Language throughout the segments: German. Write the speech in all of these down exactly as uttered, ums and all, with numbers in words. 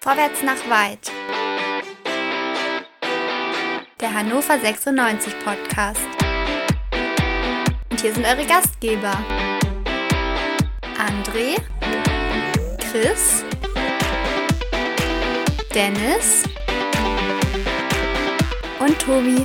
Vorwärts nach weit. Der Hannover sechsundneunzig Podcast. Und hier sind eure Gastgeber. André, Chris, Dennis und Tobi.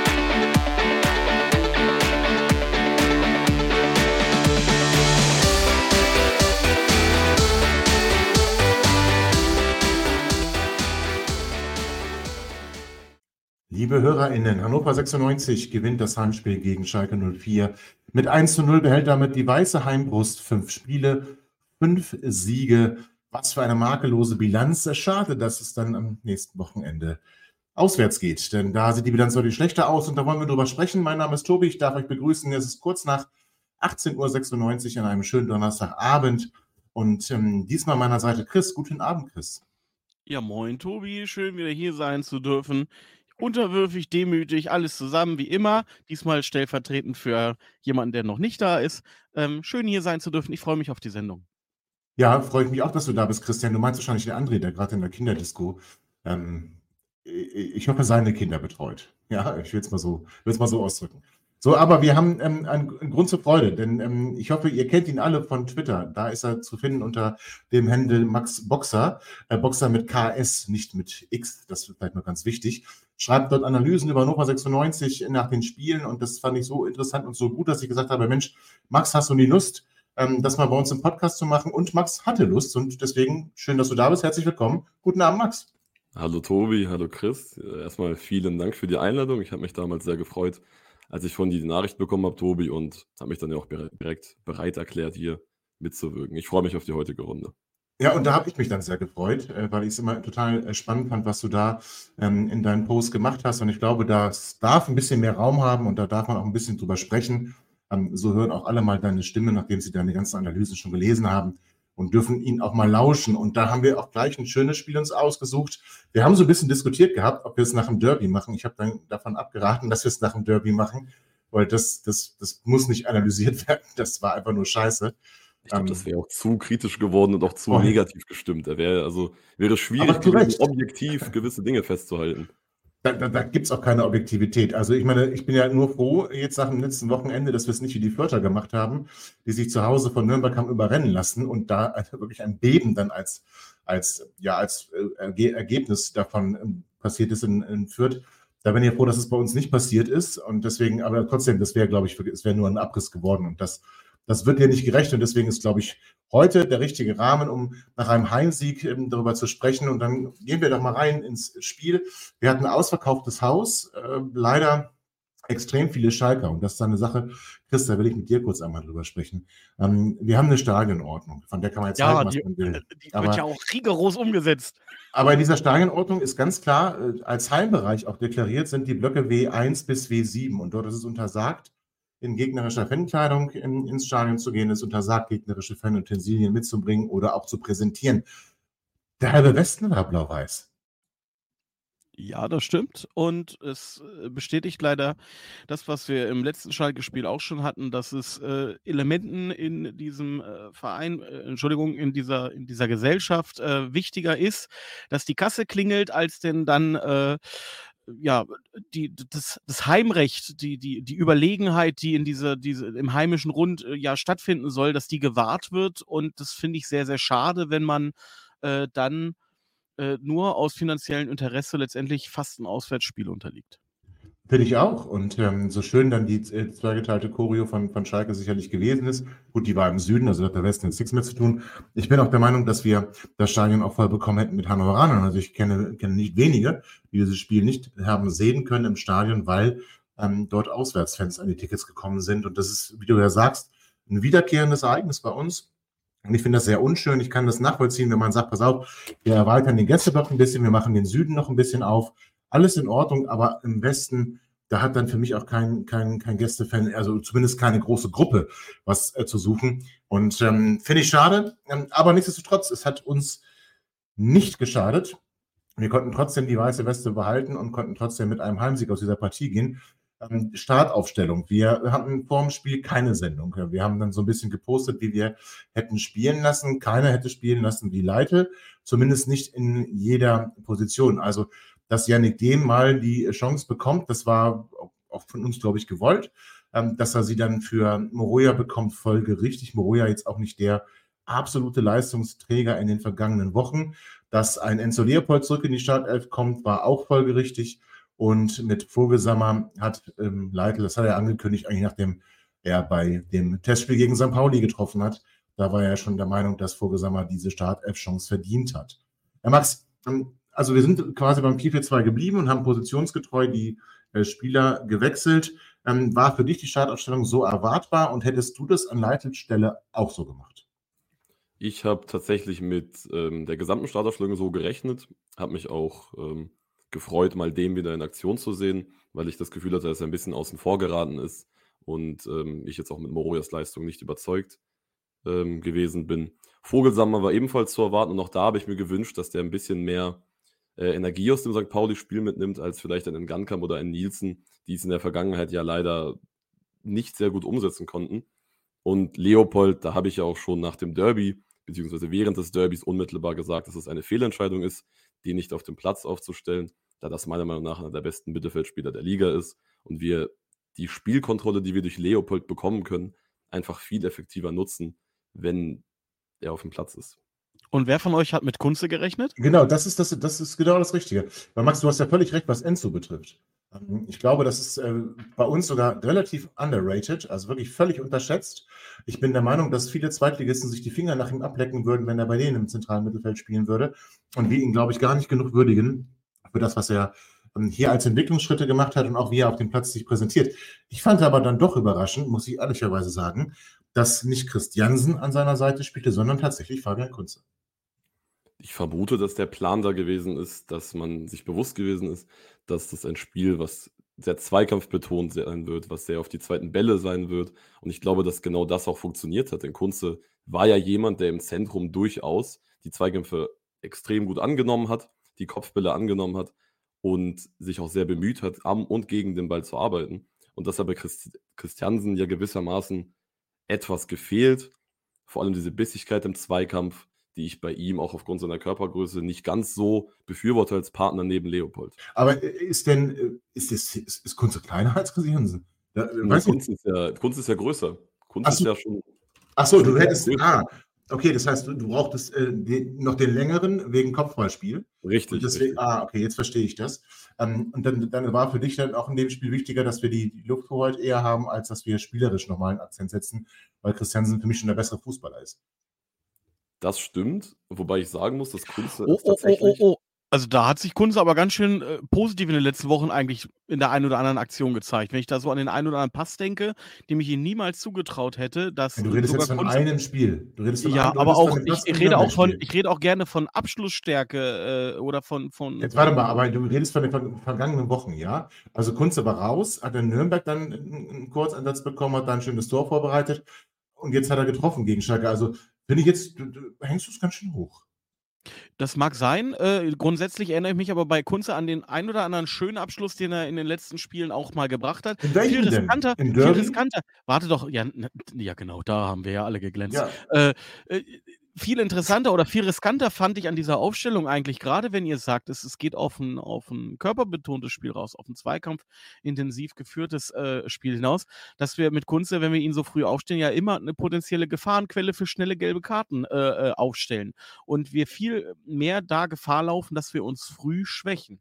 Liebe HörerInnen, Hannover sechsundneunzig gewinnt das Heimspiel gegen Schalke null vier. Mit eins zu null behält damit die weiße Heimbrust fünf Spiele, fünf Siege. Was für eine makellose Bilanz. Schade, dass es dann am nächsten Wochenende auswärts geht, denn da sieht die Bilanz deutlich schlechter aus und da wollen wir drüber sprechen. Mein Name ist Tobi, ich darf euch begrüßen. Es ist kurz nach achtzehn Uhr sechsundneunzig an einem schönen Donnerstagabend und ähm, diesmal an meiner Seite Chris. Guten Abend, Chris. Ja, moin Tobi, schön wieder hier sein zu dürfen. Unterwürfig, demütig, alles zusammen wie immer. Diesmal stellvertretend für jemanden, der noch nicht da ist. Ähm, schön hier sein zu dürfen. Ich freue mich auf die Sendung. Ja, freue ich mich auch, dass du da bist, Christian. Du meinst wahrscheinlich den André, der gerade in der Kinderdisco, ähm, ich hoffe, seine Kinder betreut. Ja, ich will es mal so, will es mal so ausdrücken. So, aber wir haben ähm, einen, einen Grund zur Freude, denn ähm, ich hoffe, ihr kennt ihn alle von Twitter. Da ist er zu finden unter dem Handle Max Boxer. Äh, Boxer mit K S, nicht mit X. Das ist vielleicht noch ganz wichtig. Schreibt dort Analysen über Hannover sechsundneunzig nach den Spielen und das fand ich so interessant und so gut, dass ich gesagt habe, Mensch, Max, hast du nie Lust, ähm, das mal bei uns im Podcast zu machen? Und Max hatte Lust und deswegen schön, dass du da bist. Herzlich willkommen. Guten Abend, Max. Hallo Tobi, hallo Chris. Erstmal vielen Dank für die Einladung. Ich habe mich damals sehr gefreut, als ich von dir die Nachricht bekommen habe, Tobi, und habe mich dann ja auch direkt bereit erklärt, hier mitzuwirken. Ich freue mich auf die heutige Runde. Ja, und da habe ich mich dann sehr gefreut, weil ich es immer total spannend fand, was du da ähm, in deinen Post gemacht hast. Und ich glaube, das darf ein bisschen mehr Raum haben und da darf man auch ein bisschen drüber sprechen. Ähm, so hören auch alle mal deine Stimme, nachdem sie deine ganzen Analysen schon gelesen haben und dürfen ihn auch mal lauschen. Und da haben wir auch gleich ein schönes Spiel uns ausgesucht. Wir haben so ein bisschen diskutiert gehabt, ob wir es nach dem Derby machen. Ich habe dann davon abgeraten, dass wir es nach dem Derby machen, weil das, das, das muss nicht analysiert werden. Das war einfach nur scheiße. Ich glaube, das wäre auch zu kritisch geworden und auch zu Oh. negativ gestimmt. Da wäre also wäre schwierig, Aber zu gewesen, Recht. objektiv gewisse Dinge festzuhalten. Da, da, da gibt es auch keine Objektivität. Also ich meine, ich bin ja nur froh, jetzt nach dem letzten Wochenende, dass wir es nicht wie die Fürther gemacht haben, die sich zu Hause von Nürnberg haben überrennen lassen und da also wirklich ein Beben dann als, als, ja, als äh, Erge- Ergebnis davon ähm, passiert ist in, in Fürth. Da bin ich froh, dass es bei uns nicht passiert ist und deswegen, aber trotzdem, das wäre, glaube ich, es wäre nur ein Abriss geworden und das Das wird dir nicht gerecht und deswegen ist, glaube ich, heute der richtige Rahmen, um nach einem Heimsieg ähm, darüber zu sprechen. Und dann gehen wir doch mal rein ins Spiel. Wir hatten ein ausverkauftes Haus, äh, leider extrem viele Schalker. Und das ist eine Sache, Chris, da will ich mit dir kurz einmal drüber sprechen. Ähm, wir haben eine Stadionordnung, von der kann man jetzt Ja, halten, was die, man will. die Aber, wird ja auch rigoros umgesetzt. aber in dieser Stadionordnung ist ganz klar, äh, als Heimbereich auch deklariert sind die Blöcke W eins bis W sieben. Und dort ist es untersagt, in gegnerischer Fankleidung in, ins Stadion zu gehen, ist untersagt, gegnerische Fanutensilien mitzubringen oder auch zu präsentieren. Der halbe Westen war blau-weiß. Ja, das stimmt. Und es äh, bestätigt leider das, was wir im letzten Schalke-Spiel auch schon hatten, dass es äh, Elementen in diesem äh, Verein, äh, Entschuldigung, in dieser, in dieser Gesellschaft äh, wichtiger ist, dass die Kasse klingelt, als denn dann äh, ja, die, das, das Heimrecht, die, die, die Überlegenheit, die in diese, diese, im heimischen Rund äh, ja stattfinden soll, dass die gewahrt wird. Und das finde ich sehr, sehr schade, wenn man äh, dann äh, nur aus finanziellem Interesse letztendlich fast ein Auswärtsspiel unterliegt. Finde ich auch. Und ähm, so schön dann die äh, zweigeteilte Choreo von, von Schalke sicherlich gewesen ist. Gut, die war im Süden, also hat der Westen jetzt nichts mehr zu tun. Ich bin auch der Meinung, dass wir das Stadion auch voll bekommen hätten mit Hannoveranern. Also ich kenne, kenne nicht wenige, die dieses Spiel nicht haben sehen können im Stadion, weil ähm, dort Auswärtsfans an die Tickets gekommen sind. Und das ist, wie du ja sagst, ein wiederkehrendes Ereignis bei uns. Und ich finde das sehr unschön. Ich kann das nachvollziehen, wenn man sagt, pass auf, wir erweitern den Gästeblock ein bisschen, wir machen den Süden noch ein bisschen auf. Alles in Ordnung, aber im Westen, da hat dann für mich auch kein, kein, kein Gästefan, also zumindest keine große Gruppe, was äh, zu suchen. Und ähm, finde ich schade, ähm, aber nichtsdestotrotz, es hat uns nicht geschadet. Wir konnten trotzdem die weiße Weste behalten und konnten trotzdem mit einem Heimsieg aus dieser Partie gehen. Ähm, Startaufstellung. Wir hatten vor dem Spiel keine Sendung. Wir haben dann so ein bisschen gepostet, wie wir hätten spielen lassen. Keiner hätte spielen lassen wie Leitl, zumindest nicht in jeder Position. Also, dass Yannick Dehm mal die Chance bekommt, das war auch von uns, glaube ich, gewollt. Ähm, dass er sie dann für Moroja bekommt, folgerichtig. Moroja jetzt auch nicht der absolute Leistungsträger in den vergangenen Wochen. Dass ein Enzo Leopold zurück in die Startelf kommt, war auch folgerichtig. Und mit Vogelsammer hat ähm, Leitl, das hat er angekündigt, eigentlich nachdem er bei dem Testspiel gegen Sankt Pauli getroffen hat. Da war er schon der Meinung, dass Vogelsammer diese Startelf-Chance verdient hat. Herr Max, ähm, also wir sind quasi beim vier vier zwei geblieben und haben positionsgetreu die äh, Spieler gewechselt. Ähm, war für dich die Startaufstellung so erwartbar und hättest du das an Leitls Stelle auch so gemacht? Ich habe tatsächlich mit ähm, der gesamten Startaufstellung so gerechnet, habe mich auch ähm, gefreut, mal Dehm wieder in Aktion zu sehen, weil ich das Gefühl hatte, dass er ein bisschen außen vor geraten ist und ähm, ich jetzt auch mit Morojas Leistung nicht überzeugt ähm, gewesen bin. Vogelsammer war ebenfalls zu erwarten und auch da habe ich mir gewünscht, dass der ein bisschen mehr äh, Energie aus dem Sankt Pauli-Spiel mitnimmt, als vielleicht ein Ngannou oder ein Nielsen, die es in der Vergangenheit ja leider nicht sehr gut umsetzen konnten. Und Leopold, da habe ich ja auch schon nach dem Derby, beziehungsweise während des Derbys unmittelbar gesagt, dass es eine Fehlentscheidung ist, den nicht auf dem Platz aufzustellen, da das meiner Meinung nach einer der besten Mittelfeldspieler der Liga ist und wir die Spielkontrolle, die wir durch Leopold bekommen können, einfach viel effektiver nutzen, wenn er auf dem Platz ist. Und wer von euch hat mit Kunze gerechnet? Genau, das ist, das, das ist genau das Richtige. Weil Max, du hast ja völlig recht, was Enzo betrifft. Ich glaube, das ist äh, bei uns sogar relativ underrated, also wirklich völlig unterschätzt. Ich bin der Meinung, dass viele Zweitligisten sich die Finger nach ihm ablecken würden, wenn er bei denen im zentralen Mittelfeld spielen würde. Und wir ihn, glaube ich, gar nicht genug würdigen für das, was er ähm, hier als Entwicklungsschritte gemacht hat und auch wie er auf dem Platz sich präsentiert. Ich fand aber dann doch überraschend, muss ich ehrlicherweise sagen, dass nicht Christiansen an seiner Seite spielte, sondern tatsächlich Fabian Kunze. Ich vermute, dass der Plan da gewesen ist, dass man sich bewusst gewesen ist, dass das ein Spiel, was sehr zweikampfbetont sein wird, was sehr auf die zweiten Bälle sein wird. Und ich glaube, dass genau das auch funktioniert hat. Denn Kunze war ja jemand, der im Zentrum durchaus die Zweikämpfe extrem gut angenommen hat, die Kopfbälle angenommen hat und sich auch sehr bemüht hat, am und gegen den Ball zu arbeiten. Und das hat bei Christ- Christiansen ja gewissermaßen etwas gefehlt. Vor allem diese Bissigkeit im Zweikampf, die ich bei ihm auch aufgrund seiner Körpergröße nicht ganz so befürworte als Partner neben Leopold. Aber ist denn, ist, ist, ist, ist Kunze kleiner als Christiansen? Ja, Nee, Kunze ist ja, Kunze ist ja größer. Kunze Ach ist so. ja schon. Ach so, du schon hättest, größer. ah, okay, das heißt, du, du brauchtest äh, den, noch den längeren wegen Kopfballspiel. Richtig, Und deswegen, richtig. ah, okay, jetzt verstehe ich das. Ähm, und dann, dann war für dich dann auch in dem Spiel wichtiger, dass wir die, die Lufthoheit eher haben, als dass wir spielerisch nochmal einen Akzent setzen, weil Christiansen für mich schon der bessere Fußballer ist. Das stimmt, wobei ich sagen muss, dass Kunze Oh, es oh, oh, oh, tatsächlich. oh. Also da hat sich Kunze aber ganz schön äh, positiv in den letzten Wochen eigentlich in der einen oder anderen Aktion gezeigt. Wenn ich da so an den einen oder anderen Pass denke, dem ich ihm niemals zugetraut hätte, dass Ja, du redest sogar jetzt von Kunze. einem Spiel. Du redest von Ja, einem, du aber redest von auch, dem ich, Pass ich im rede auch von, Nürnberg-Spiel. ich rede auch gerne von Abschlussstärke äh, oder von, von, Jetzt warte von mal, aber du redest von den ver- vergangenen Wochen, ja? Also Kunze war raus, hat in Nürnberg dann einen einen Kurzansatz bekommen, hat dann ein schönes Tor vorbereitet und jetzt hat er getroffen gegen Schalke. Also finde ich jetzt, du, du hängst du es ganz schön hoch. Das mag sein. Äh, grundsätzlich erinnere ich mich aber bei Kunze an den ein oder anderen schönen Abschluss, den er in den letzten Spielen auch mal gebracht hat. In Viel welchem denn? riskanter, Im viel Derby? riskanter. Warte doch, ja, n- ja genau, da haben wir ja alle geglänzt. Ja. Äh, äh, viel interessanter oder viel riskanter fand ich an dieser Aufstellung eigentlich, gerade wenn ihr sagt, es, es geht auf ein, auf ein körperbetontes Spiel raus, auf ein Zweikampf intensiv geführtes äh, Spiel hinaus, dass wir mit Kunze, wenn wir ihn so früh aufstellen, ja immer eine potenzielle Gefahrenquelle für schnelle gelbe Karten äh, äh, aufstellen. Und wir viel mehr da Gefahr laufen, dass wir uns früh schwächen.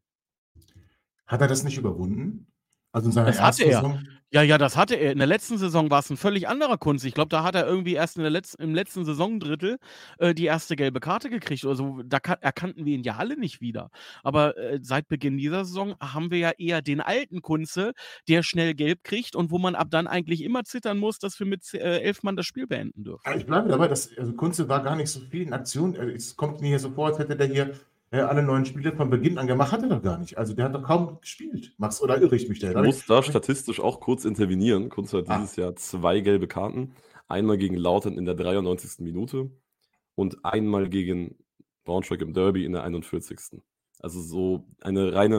Hat er das nicht überwunden? Also in seiner Das hatte ersten er. Saison? Ja, ja, das hatte er. In der letzten Saison war es ein völlig anderer Kunze. Ich glaube, da hat er irgendwie erst in der letzten, im letzten Saisondrittel äh, die erste gelbe Karte gekriegt. Also da kan erkannten wir ihn ja alle nicht wieder. Aber äh, seit Beginn dieser Saison haben wir ja eher den alten Kunze, der schnell gelb kriegt und wo man ab dann eigentlich immer zittern muss, dass wir mit äh, elf Mann das Spiel beenden dürfen. Ja, ich bleibe dabei, dass also Kunze war gar nicht so viel in Aktion. Äh, Es kommt mir hier so vor, als hätte der hier äh, alle neuen Spiele von Beginn an gemacht. Hat er doch gar nicht. Also der hat doch kaum gespielt. Max, oder irre ich mich da? Ich Da hab ich- muss da statistisch auch kurz intervenieren. Kunze hat Ah. dieses Jahr zwei gelbe Karten. Einmal gegen Lautern in der dreiundneunzigsten Minute und einmal gegen Braunschweig im Derby in der einundvierzigsten Also so eine reine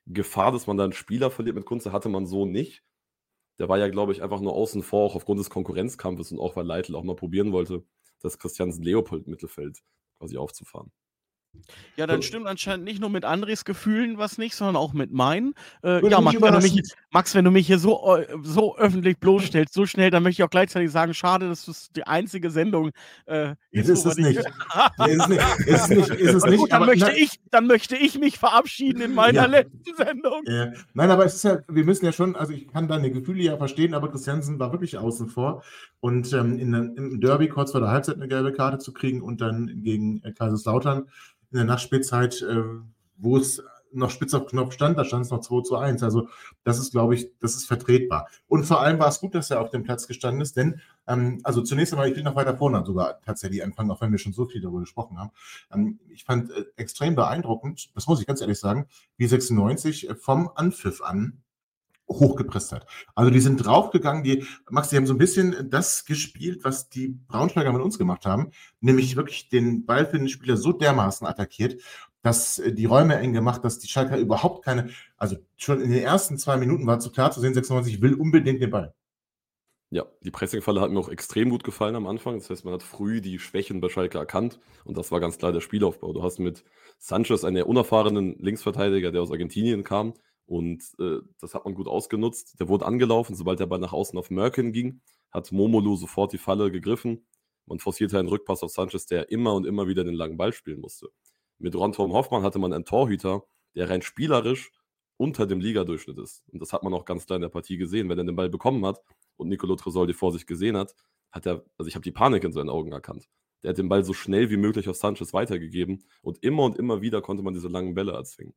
Gefahr, dass man da einen Spieler verliert mit Kunze, hatte man so nicht. Der war ja, glaube ich, einfach nur außen vor, auch aufgrund des Konkurrenzkampfes und auch weil Leitl auch mal probieren wollte, das Christiansen-Leopold-Mittelfeld quasi aufzufahren. Ja, dann stimmt anscheinend nicht nur mit Andres Gefühlen was nicht, sondern auch mit meinen. Äh, Würde ja, mich Max wenn, du mich, überraschen. Max, wenn du mich hier so, äh, so öffentlich bloßstellst, so schnell, dann möchte ich auch gleichzeitig sagen, schade, dass das die einzige Sendung äh, Jetzt ist, ist wo es wir nicht. Ist es nicht. Ist es nicht. Ist es Na nicht. gut, dann aber- möchte, na- ich, dann möchte ich mich verabschieden in meiner Ja. letzten Sendung. Äh, nein, aber es ist ja, wir müssen ja schon, also ich kann deine Gefühle ja verstehen, aber Christiansen war wirklich außen vor. Und ähm, in, der- im Derby kurz vor der Halbzeit eine gelbe Karte zu kriegen und dann gegen äh, Kaiserslautern in der Nachspielzeit, äh, wo es noch spitz auf Knopf stand, da stand es noch zwei zu eins. Also das ist, glaube ich, das ist vertretbar. Und vor allem war es gut, dass er auf dem Platz gestanden ist, denn, ähm, also zunächst einmal, ich will noch weiter vorne sogar tatsächlich anfangen, auch wenn wir schon so viel darüber gesprochen haben. Ähm, ich fand äh, extrem beeindruckend, das muss ich ganz ehrlich sagen, wie sechsundneunzig vom Anpfiff an hochgepresst hat. Also die sind draufgegangen, die, Max, die haben so ein bisschen das gespielt, was die Braunschweiger mit uns gemacht haben, nämlich wirklich den Ball für den Spieler so dermaßen attackiert, dass äh, die Räume eng gemacht, dass die Schalker überhaupt keine, also schon in den ersten zwei Minuten war zu klar zu sehen, sechsundneunzig will unbedingt den Ball. Ja, die Pressingfalle hat mir auch extrem gut gefallen am Anfang. Das heißt, man hat früh die Schwächen bei Schalke erkannt und das war ganz klar der Spielaufbau. Du hast mit Sanchez einen unerfahrenen Linksverteidiger, der aus Argentinien kam und äh, das hat man gut ausgenutzt. Der wurde angelaufen, sobald der Ball nach außen auf Merkin ging, hat Momolu sofort die Falle gegriffen. Man forcierte einen Rückpass auf Sanchez, der immer und immer wieder den langen Ball spielen musste. Mit Ron-Tom Hoffmann hatte man einen Torhüter, der rein spielerisch unter dem Ligadurchschnitt ist. Und das hat man auch ganz klar in der Partie gesehen. Wenn er den Ball bekommen hat und Nicolo Tresoldi vor sich gesehen hat, hat er, also ich habe die Panik in seinen Augen erkannt. Der hat den Ball so schnell wie möglich auf Sanchez weitergegeben und immer und immer wieder konnte man diese langen Bälle erzwingen.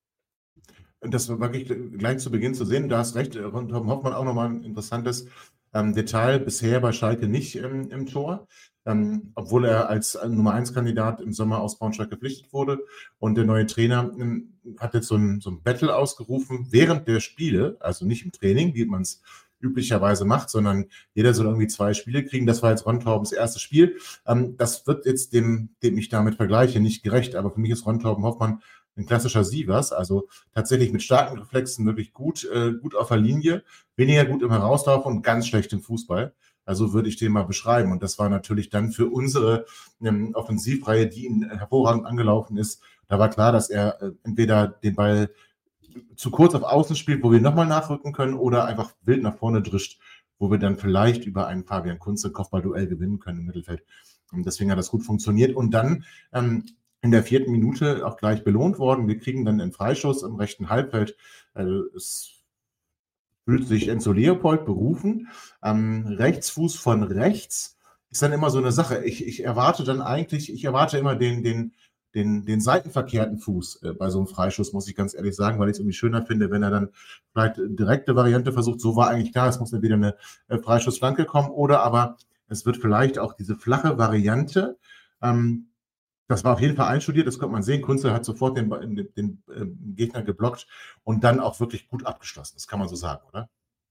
Das war wirklich gleich zu Beginn zu sehen. Du hast recht, Tom Hoffmann auch nochmal ein interessantes ähm, Detail, bisher bei Schalke nicht ähm, im Tor, ähm, obwohl er als Nummer eins Kandidat im Sommer aus Braunschweig verpflichtet wurde. Und der neue Trainer ähm, hat jetzt so ein, so ein Battle ausgerufen während der Spiele, also nicht im Training, wie man es üblicherweise macht, sondern jeder soll irgendwie zwei Spiele kriegen. Das war jetzt Ron Torbens erstes Spiel. Ähm, das wird jetzt dem, dem ich damit vergleiche, nicht gerecht, aber für mich ist Ron Torben Hoffmann ein klassischer Sievers, also tatsächlich mit starken Reflexen wirklich gut, äh, gut auf der Linie, weniger gut im Herauslaufen und ganz schlecht im Fußball. Also würde ich den mal beschreiben. Und das war natürlich dann für unsere ähm, Offensivreihe, die ihn hervorragend angelaufen ist, da war klar, dass er äh, entweder den Ball zu kurz auf Außen spielt, wo wir nochmal nachrücken können, oder einfach wild nach vorne drischt, wo wir dann vielleicht über einen Fabian Kunze Kopfballduell gewinnen können im Mittelfeld. Und deswegen hat das gut funktioniert. Und dann ähm, in der vierten Minute auch gleich belohnt worden. Wir kriegen dann einen Freischuss im rechten Halbfeld. Also es fühlt sich Enzo Leopold berufen. Ähm, Rechtsfuß von rechts ist dann immer so eine Sache. Ich, ich erwarte dann eigentlich, ich erwarte immer den, den, den, den seitenverkehrten Fuß äh, bei so einem Freischuss, muss ich ganz ehrlich sagen, weil ich es irgendwie schöner finde, wenn er dann vielleicht direkte Variante versucht. So war eigentlich klar, es muss entweder eine äh, Freischussflanke kommen oder aber es wird vielleicht auch diese flache Variante. Ähm, Das war auf jeden Fall einstudiert, das konnte man sehen. Kunze hat sofort den, den, den äh, Gegner geblockt und dann auch wirklich gut abgeschlossen. Das kann man so sagen, oder?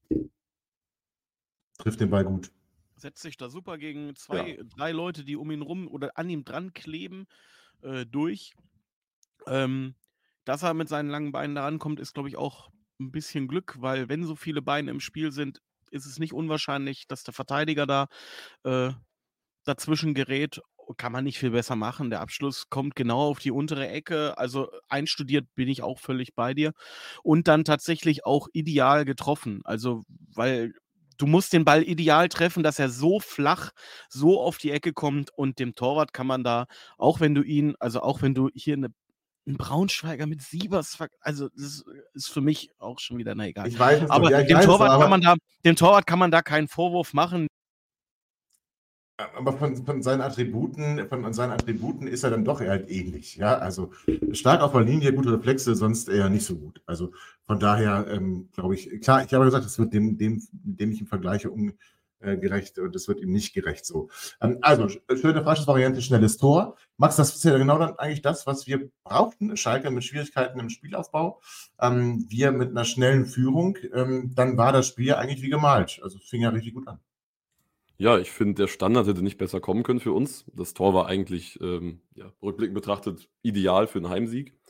Trifft den Ball gut. Setzt sich da super gegen zwei, Ja. drei Leute, die um ihn rum oder an ihm dran kleben, äh, durch. Ähm, dass er mit seinen langen Beinen da rankommt, ist, glaube ich, auch ein bisschen Glück, weil wenn so viele Beine im Spiel sind, ist es nicht unwahrscheinlich, dass der Verteidiger da äh, dazwischen gerät. Kann man nicht viel besser machen. Der Abschluss kommt genau auf die untere Ecke. Also einstudiert bin ich auch völlig bei dir. Und dann tatsächlich auch ideal getroffen. Also, weil du musst den Ball ideal treffen, dass er so flach, so auf die Ecke kommt. Und dem Torwart kann man da, auch wenn du ihn, also auch wenn du hier eine ein Braunschweiger mit Sievers, ver- also das ist für mich auch schon wieder, na egal. Ich weiß es Aber nicht. Ja, ich dem weiß es, Torwart aber, kann man da, dem Torwart kann man da keinen Vorwurf machen. aber von, von seinen Attributen, von seinen Attributen ist er dann doch eher halt ähnlich. Ja, also stark auf der Linie, gute Reflexe, sonst eher nicht so gut. Also von daher ähm, glaube ich, klar, ich habe gesagt, es wird dem, dem, dem ich im Vergleiche ungerecht und es wird ihm nicht gerecht so. Ähm, also, schöne Freischussvariante, schnelles Tor. Max, das ist ja genau dann eigentlich das, was wir brauchten. Schalke mit Schwierigkeiten im Spielaufbau, ähm, wir mit einer schnellen Führung, ähm, dann war das Spiel eigentlich wie gemalt. Also es fing ja richtig gut an. Ja, ich finde, der Standard hätte nicht besser kommen können für uns. Das Tor war eigentlich, ähm, ja, rückblickend betrachtet, ideal für einen Heimsieg.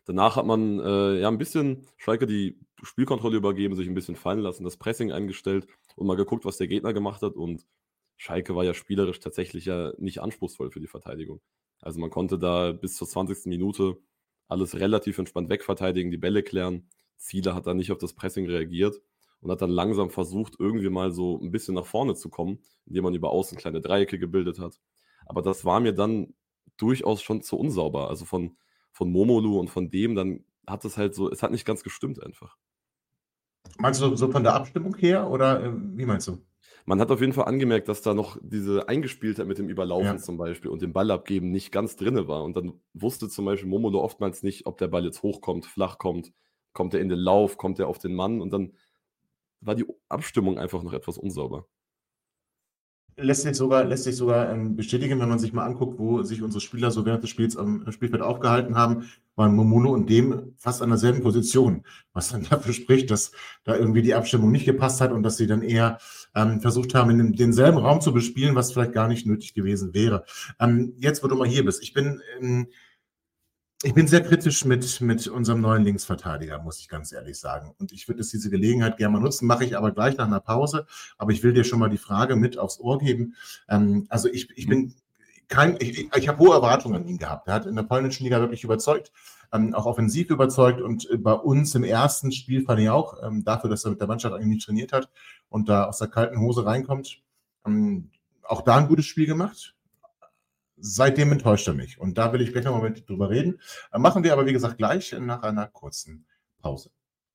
Danach hat man äh, ja ein bisschen Schalke die Spielkontrolle übergeben, sich ein bisschen fallen lassen, das Pressing eingestellt und mal geguckt, was der Gegner gemacht hat. Und Schalke war ja spielerisch tatsächlich ja nicht anspruchsvoll für die Verteidigung. Also man konnte da bis zur zwanzigsten Minute alles relativ entspannt wegverteidigen, die Bälle klären. Ziele hat dann nicht auf das Pressing reagiert und hat dann langsam versucht, irgendwie mal so ein bisschen nach vorne zu kommen, indem man über außen kleine Dreiecke gebildet hat. Aber das war mir dann durchaus schon zu unsauber. Also von, von Momolu und von dem, dann hat es halt so, es hat nicht ganz gestimmt einfach. Meinst du so von der Abstimmung her oder äh, wie meinst du? Man hat auf jeden Fall angemerkt, dass da noch diese Eingespieltheit mit dem Überlaufen Ja. zum Beispiel und dem Ball abgeben nicht ganz drinne war. Und dann wusste zum Beispiel Momolo oftmals nicht, ob der Ball jetzt hochkommt, flach kommt, kommt er in den Lauf, kommt er auf den Mann. Und dann war die Abstimmung einfach noch etwas unsauber. Lässt sich sogar, lässt sich sogar ähm, bestätigen, wenn man sich mal anguckt, wo sich unsere Spieler so während des Spiels am Spielfeld aufgehalten haben, waren Momulo und dem fast an derselben Position, was dann dafür spricht, dass da irgendwie die Abstimmung nicht gepasst hat und dass sie dann eher ähm, versucht haben, in dem, denselben Raum zu bespielen, was vielleicht gar nicht nötig gewesen wäre. Ähm, jetzt, wo du mal hier bist, ich bin ähm, Ich bin sehr kritisch mit, mit unserem neuen Linksverteidiger, muss ich ganz ehrlich sagen. Und ich würde jetzt diese Gelegenheit gerne mal nutzen, mache ich aber gleich nach einer Pause. Aber ich will dir schon mal die Frage mit aufs Ohr geben. Ähm, also ich, ich bin kein, ich, ich habe hohe Erwartungen an ihn gehabt. Er hat in der polnischen Liga wirklich überzeugt, ähm, auch offensiv überzeugt. Und bei uns im ersten Spiel fand ich auch, ähm, dafür, dass er mit der Mannschaft eigentlich nicht trainiert hat und da aus der kalten Hose reinkommt, ähm, auch da ein gutes Spiel gemacht. Seitdem enttäuscht er mich. Und da will ich gleich noch mal mit drüber reden. Machen wir aber, wie gesagt, gleich nach einer kurzen Pause.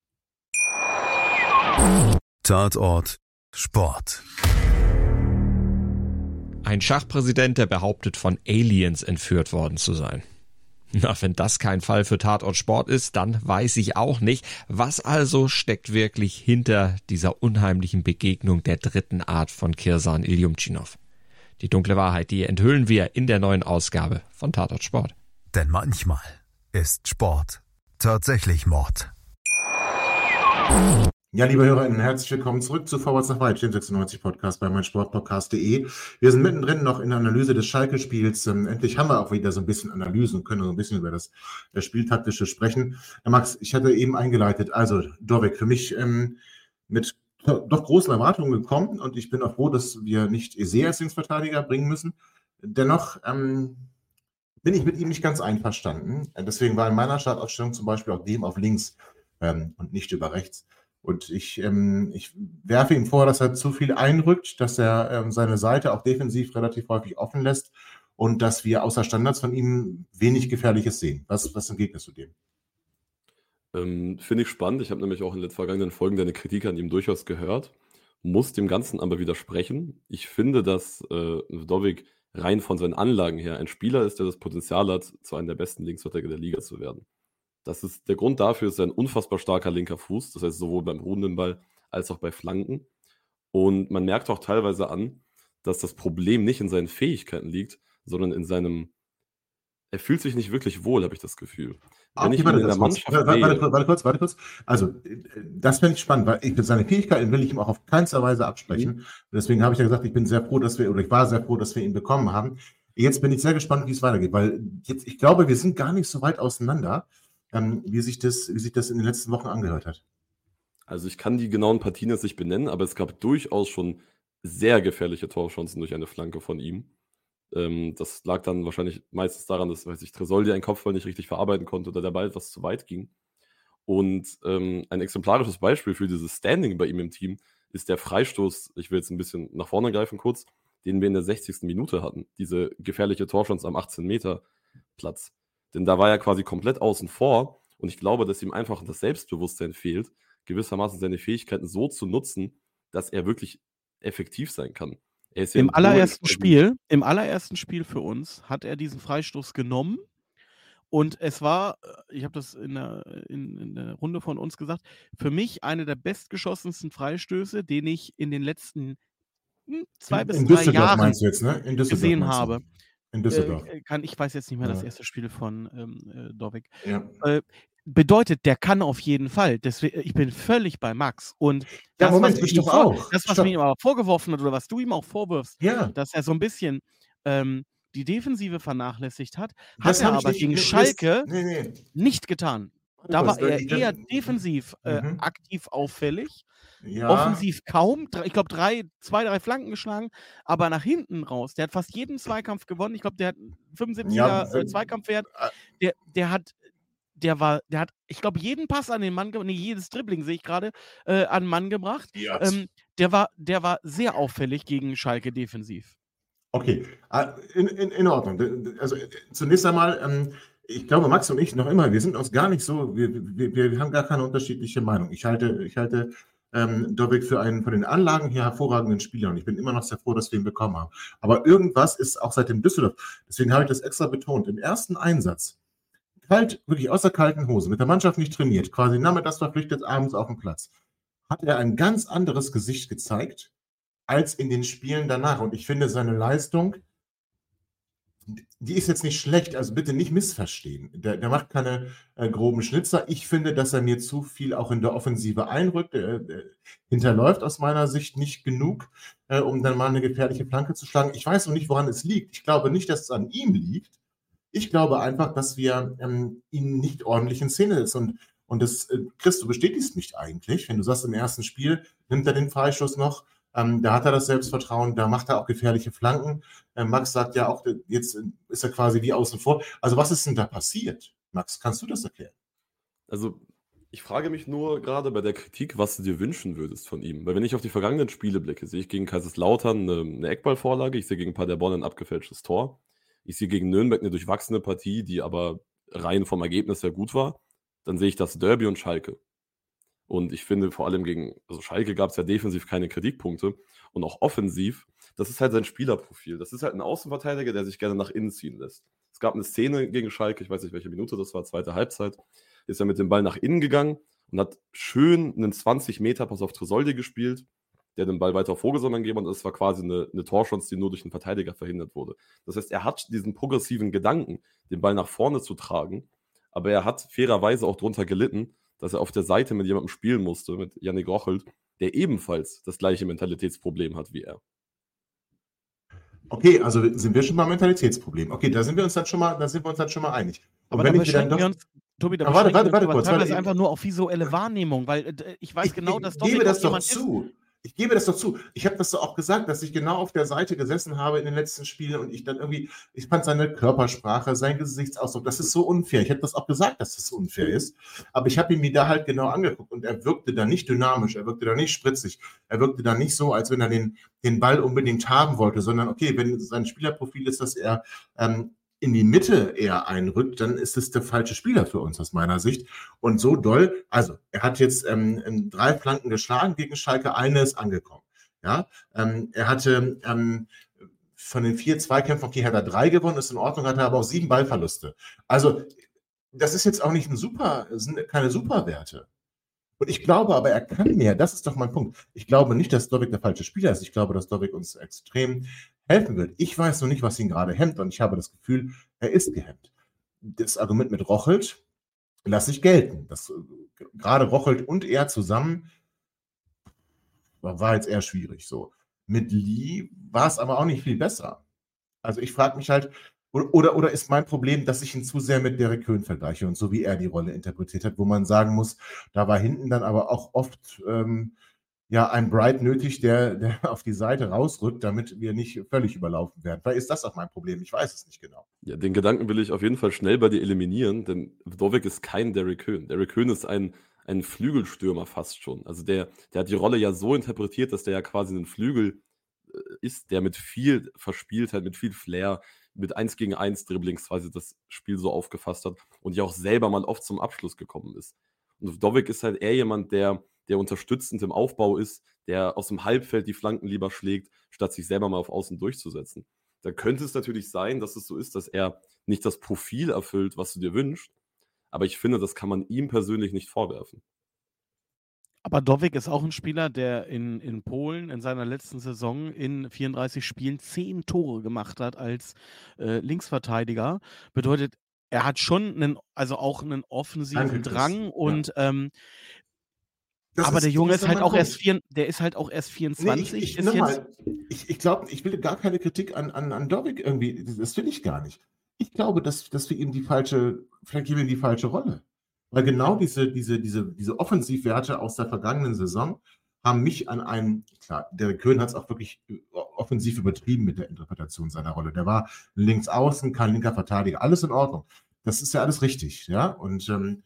Tatort Sport. Ein Schachpräsident, der behauptet, von Aliens entführt worden zu sein. Na, wenn das kein Fall für Tatort Sport ist, dann weiß ich auch nicht. Was also steckt wirklich hinter dieser unheimlichen Begegnung der dritten Art von Kirsan Iljumtschinov? Die dunkle Wahrheit, die enthüllen wir in der neuen Ausgabe von Tatort Sport. Denn manchmal ist Sport tatsächlich Mord. Ja, liebe HörerInnen, herzlich willkommen zurück zu Vorwärts nach Weit, dem sechsundneunzig Podcast bei meinsportpodcast punkt de. Wir sind mittendrin noch in der Analyse des Schalke-Spiels. Ähm, endlich haben wir auch wieder so ein bisschen Analyse und können so ein bisschen über das, das Spieltaktische sprechen. Herr Max, ich hatte eben eingeleitet, also Dorwek, für mich ähm, mit doch großen Erwartungen gekommen und ich bin auch froh, dass wir nicht Eze als Linksverteidiger bringen müssen. Dennoch ähm, bin ich mit ihm nicht ganz einverstanden. Deswegen war in meiner Startaufstellung zum Beispiel auch dem auf links ähm, und nicht über rechts. Und ich, ähm, ich werfe ihm vor, dass er zu viel einrückt, dass er ähm, seine Seite auch defensiv relativ häufig offen lässt und dass wir außer Standards von ihm wenig Gefährliches sehen. Was, was entgegnest du dem? Ähm, Finde ich spannend. Ich habe nämlich auch in den vergangenen Folgen deine Kritik an ihm durchaus gehört. Muss dem Ganzen aber widersprechen. Ich finde, dass äh, Wdowick rein von seinen Anlagen her ein Spieler ist, der das Potenzial hat, zu einem der besten Linksverteidiger der Liga zu werden. Das ist, der Grund dafür ist ein unfassbar starker linker Fuß, das heißt sowohl beim ruhenden Ball als auch bei Flanken. Und man merkt auch teilweise an, dass das Problem nicht in seinen Fähigkeiten liegt, sondern in seinem, er fühlt sich nicht wirklich wohl, habe ich das Gefühl. Wenn ich ihn in der Mannschaft warte, warte, sehe, warte, warte kurz, warte kurz. Also, das finde ich spannend, weil ich, seine Fähigkeiten will ich ihm auch auf keinster Weise absprechen. Mhm. Deswegen habe ich ja gesagt, ich bin sehr froh, dass wir, oder ich war sehr froh, dass wir ihn bekommen haben. Jetzt bin ich sehr gespannt, wie es weitergeht, weil jetzt, ich glaube, wir sind gar nicht so weit auseinander, ähm, wie sich das, wie sich das in den letzten Wochen angehört hat. Also ich kann die genauen Partien jetzt nicht benennen, aber es gab durchaus schon sehr gefährliche Torchancen durch eine Flanke von ihm. Ähm, das lag dann wahrscheinlich meistens daran, dass, weiß ich, Tresoldi einen Kopfball nicht richtig verarbeiten konnte oder der Ball etwas zu weit ging. Und ähm, ein exemplarisches Beispiel für dieses Standing bei ihm im Team ist der Freistoß, ich will jetzt ein bisschen nach vorne greifen kurz, den wir in der sechzigsten Minute hatten. Diese gefährliche Torchance am achtzehn Meter Platz. Denn da war er quasi komplett außen vor und ich glaube, dass ihm einfach das Selbstbewusstsein fehlt, gewissermaßen seine Fähigkeiten so zu nutzen, dass er wirklich effektiv sein kann. Er ist ja Im im allerersten Tor- Spiel, im allerersten Spiel für uns hat er diesen Freistoß genommen und es war, äh, ich habe das in der, in, in der Runde von uns gesagt, für mich eine der bestgeschossensten Freistöße, den ich in den letzten hm, zwei in, bis in drei Düsseldorf Jahren meinst du jetzt, ne? In Düsseldorf gesehen meinst du? habe. In Düsseldorf. Äh, kann, ich weiß jetzt nicht mehr das Ja. erste Spiel von ähm, äh, Dorwek. Ja. Äh, bedeutet, der kann auf jeden Fall. Deswegen, ich bin völlig bei Max. Und Ja, das, Moment, was wir ich ihm doch vor, auch. das, was Stopp. mir ihm aber vorgeworfen hat oder was du ihm auch vorwirfst, Ja. dass er so ein bisschen ähm, die Defensive vernachlässigt hat, hat Das er habe ich aber nicht. gegen Nee, Schalke nee, nee. nicht getan. Da Was, war da- er ich- eher dann- defensiv äh, Mhm. aktiv auffällig, Ja. offensiv kaum. Drei- Ich glaube, drei, zwei, drei Flanken geschlagen, aber nach hinten raus. Der hat fast jeden Zweikampf gewonnen. Ich glaube, der hat einen fünfundsiebziger Ja, äh, wenn- Zweikampfwert. äh, Der, der hat, der war, der hat, ich glaube, jeden Pass an den Mann gebracht, nee, jedes Dribbling sehe ich gerade, äh, an den Mann gebracht. Ja. Ähm, der war, der war sehr auffällig gegen Schalke defensiv. Okay, ah, in, in, in Ordnung. Also äh, zunächst einmal, ähm, ich glaube, Max und ich noch immer, wir sind uns gar nicht so, wir, wir, wir haben gar keine unterschiedliche Meinung. Ich halte, ich halte ähm, Dobbik für einen von den Anlagen her hervorragenden Spieler und ich bin immer noch sehr froh, dass wir ihn bekommen haben. Aber irgendwas ist auch seit dem Düsseldorf, deswegen habe ich das extra betont, im ersten Einsatz, kalt, wirklich aus der kalten Hose, mit der Mannschaft nicht trainiert, quasi nachmittags verpflichtet, abends auf dem Platz, hat er ein ganz anderes Gesicht gezeigt als in den Spielen danach. Und ich finde, seine Leistung, die ist jetzt nicht schlecht, also bitte nicht missverstehen. Der, der macht keine äh, groben Schnitzer. Ich finde, dass er mir zu viel auch in der Offensive einrückt. Er, äh, hinterläuft aus meiner Sicht nicht genug, äh, um dann mal eine gefährliche Flanke zu schlagen. Ich weiß noch nicht, woran es liegt. Ich glaube nicht, dass es an ihm liegt. Ich glaube einfach, dass wir ähm, ihn nicht ordentlich in Szene ist. Und, und das, äh, Chris, du bestätigst mich eigentlich, wenn du sagst, im ersten Spiel nimmt er den Freischuss noch. Ähm, da hat er das Selbstvertrauen, da macht er auch gefährliche Flanken. Ähm, Max sagt ja auch, jetzt ist er quasi wie außen vor. Also was ist denn da passiert? Max, kannst du das erklären? Also, ich frage mich nur gerade bei der Kritik, was du dir wünschen würdest von ihm. Weil wenn ich auf die vergangenen Spiele blicke, sehe ich gegen Kaiserslautern eine, eine Eckballvorlage, ich sehe gegen Paderborn ein abgefälschtes Tor. Ich sehe gegen Nürnberg eine durchwachsene Partie, die aber rein vom Ergebnis her gut war. Dann sehe ich das Derby und Schalke. Und ich finde vor allem gegen, also Schalke gab es ja defensiv keine Kritikpunkte und auch offensiv, das ist halt sein Spielerprofil. Das ist halt ein Außenverteidiger, der sich gerne nach innen ziehen lässt. Es gab eine Szene gegen Schalke, ich weiß nicht, welche Minute das war, zweite Halbzeit, ist er mit dem Ball nach innen gegangen und hat schön einen zwanzig Meter Pass auf Tresoldi gespielt, der den Ball weiter auf Vogelsammer gegeben hat und das war quasi eine, eine Torchance, die nur durch einen Verteidiger verhindert wurde. Das heißt, er hat diesen progressiven Gedanken, den Ball nach vorne zu tragen, aber er hat fairerweise auch drunter gelitten, dass er auf der Seite mit jemandem spielen musste, mit Yannick Rochelt, der ebenfalls das gleiche Mentalitätsproblem hat wie er. Okay, also sind wir schon beim Mentalitätsproblem. Okay, da sind wir uns dann schon mal, da sind wir uns dann schon mal einig. Und Aber wenn da ich mir dann beschränken wir doch, uns, Tobi, da Ah, warte, beschränken warte, wir uns warte aber kurz, teilweise warte. einfach nur auf visuelle Wahrnehmung, weil äh, ich weiß ich, genau, ich, dass ich Dominik gebe das auch doch jemand ist. zu. Ich gebe das doch zu. Ich habe das doch auch gesagt, dass ich genau auf der Seite gesessen habe in den letzten Spielen und ich dann irgendwie, ich fand seine Körpersprache, sein Gesichtsausdruck, das ist so unfair. Ich habe das auch gesagt, dass das unfair ist. Aber ich habe ihn mir da halt genau angeguckt und er wirkte da nicht dynamisch, er wirkte da nicht spritzig, er wirkte da nicht so, als wenn er den, den Ball unbedingt haben wollte, sondern okay, wenn sein Spielerprofil ist, dass er ähm, in die Mitte eher einrückt, dann ist es der falsche Spieler für uns aus meiner Sicht. Und so doll, also er hat jetzt ähm, drei Flanken geschlagen gegen Schalke, eine ist angekommen. Ja, ähm, er hatte ähm, von den vier Zweikämpfen, okay, hat er drei gewonnen, ist in Ordnung, hat er aber auch sieben Ballverluste. Also das ist jetzt auch nicht ein super, sind keine Superwerte. Und ich glaube aber, er kann mehr. Das ist doch mein Punkt. Ich glaube nicht, dass Dobbik der falsche Spieler ist. Ich glaube, dass Dobbik uns extrem helfen wird. Ich weiß noch nicht, was ihn gerade hemmt und ich habe das Gefühl, er ist gehemmt. Das Argument mit Rochelt lasse ich gelten. Das, gerade Rochelt und er zusammen war jetzt eher schwierig so. Mit Lee war es aber auch nicht viel besser. Also ich frage mich halt, Oder, oder ist mein Problem, dass ich ihn zu sehr mit Derek Köhn vergleiche und so wie er die Rolle interpretiert hat, wo man sagen muss, da war hinten dann aber auch oft ähm, ja ein Bright nötig, der, der auf die Seite rausrückt, damit wir nicht völlig überlaufen werden. Vielleicht ist das auch mein Problem, ich weiß es nicht genau. Ja, den Gedanken will ich auf jeden Fall schnell bei dir eliminieren, denn Dobbik ist kein Derek Köhn. Derek Köhn ist ein, ein Flügelstürmer fast schon. Also der, der hat die Rolle ja so interpretiert, dass der ja quasi ein Flügel äh, ist, der mit viel Verspieltheit, mit viel Flair, mit eins gegen eins Dribblings quasi das Spiel so aufgefasst hat und ja auch selber mal oft zum Abschluss gekommen ist. Und Dobbik ist halt eher jemand, der, der unterstützend im Aufbau ist, der aus dem Halbfeld die Flanken lieber schlägt, statt sich selber mal auf Außen durchzusetzen. Da könnte es natürlich sein, dass es so ist, dass er nicht das Profil erfüllt, was du dir wünschst, aber ich finde, das kann man ihm persönlich nicht vorwerfen. Aber Dobbik ist auch ein Spieler, der in, in Polen in seiner letzten Saison in vierunddreißig Spielen zehn Tore gemacht hat als äh, Linksverteidiger. Bedeutet, er hat schon einen, also auch einen offensiven Danke, Chris. Drang und ja. ähm, Das Aber ist, der Junge das ist halt mein auch Punkt. erst vier, der ist halt auch erst Nee, vierundzwanzig. ich, ich, ist jetzt, nochmal, ich, ich glaube, ich will gar keine Kritik an, an, an Dobbik irgendwie, das, das will ich gar nicht. Ich glaube, dass, dass wir ihm die falsche, vielleicht geben wir ihm die falsche Rolle. Weil genau diese, diese, diese, diese Offensivwerte aus der vergangenen Saison haben mich an einen, klar, der Köhn hat es auch wirklich offensiv übertrieben mit der Interpretation seiner Rolle. Der war links außen, kein linker Verteidiger, alles in Ordnung. Das ist ja alles richtig, ja. Und ähm,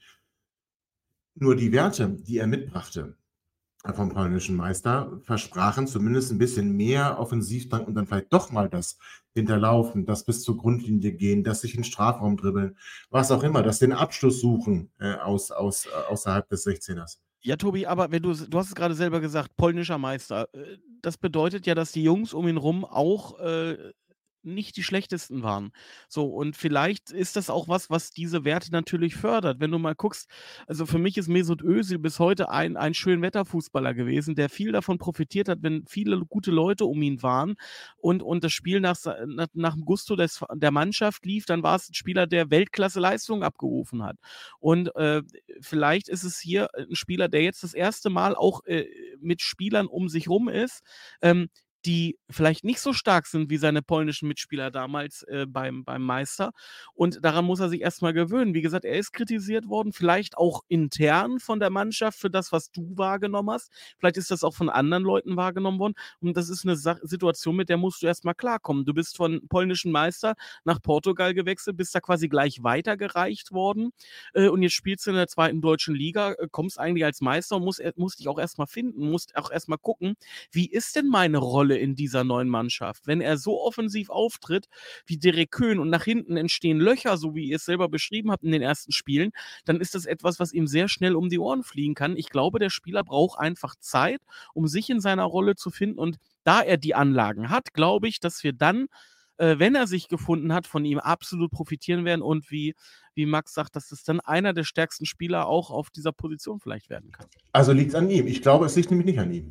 nur die Werte, die er mitbrachte vom polnischen Meister, versprachen zumindest ein bisschen mehr Offensivdrang und dann vielleicht doch mal das Hinterlaufen, das bis zur Grundlinie gehen, das sich in den Strafraum dribbeln, was auch immer, das den Abschluss suchen äh, aus, aus, äh, außerhalb des sechzehners. ja, Tobi, aber wenn du, du hast es gerade selber gesagt, polnischer Meister. äh, Das bedeutet ja, dass die Jungs um ihn rum auch äh, nicht die schlechtesten waren. So, und vielleicht ist das auch was, was diese Werte natürlich fördert. Wenn du mal guckst, also für mich ist Mesut Özil bis heute ein, ein Schönwetterfußballer gewesen, der viel davon profitiert hat, wenn viele gute Leute um ihn waren und, und das Spiel nach, sa- nach, nach dem Gusto des, der Mannschaft lief, dann war es ein Spieler, der Weltklasse-Leistungen abgerufen hat. Und äh, vielleicht ist es hier ein Spieler, der jetzt das erste Mal auch äh, mit Spielern um sich rum ist, ähm, die vielleicht nicht so stark sind wie seine polnischen Mitspieler damals äh, beim, beim Meister. Und daran muss er sich erstmal gewöhnen. Wie gesagt, er ist kritisiert worden, vielleicht auch intern von der Mannschaft für das, was du wahrgenommen hast. Vielleicht ist das auch von anderen Leuten wahrgenommen worden. Und das ist eine Sa- Situation, mit der musst du erstmal klarkommen. Du bist von polnischen Meister nach Portugal gewechselt, bist da quasi gleich weitergereicht worden. Äh, und jetzt spielst du in der zweiten deutschen Liga, äh, kommst eigentlich als Meister und musst, musst dich auch erstmal finden, musst auch erstmal gucken, wie ist denn meine Rolle in dieser neuen Mannschaft? Wenn er so offensiv auftritt wie Derek Köhn und nach hinten entstehen Löcher, so wie ihr es selber beschrieben habt in den ersten Spielen, dann ist das etwas, was ihm sehr schnell um die Ohren fliegen kann. Ich glaube, der Spieler braucht einfach Zeit, um sich in seiner Rolle zu finden. Und da er die Anlagen hat, glaube ich, dass wir dann, äh, wenn er sich gefunden hat, von ihm absolut profitieren werden und wie, wie Max sagt, dass es dann einer der stärksten Spieler auch auf dieser Position vielleicht werden kann. Also liegt es an ihm. Ich glaube, es liegt nämlich nicht an ihm.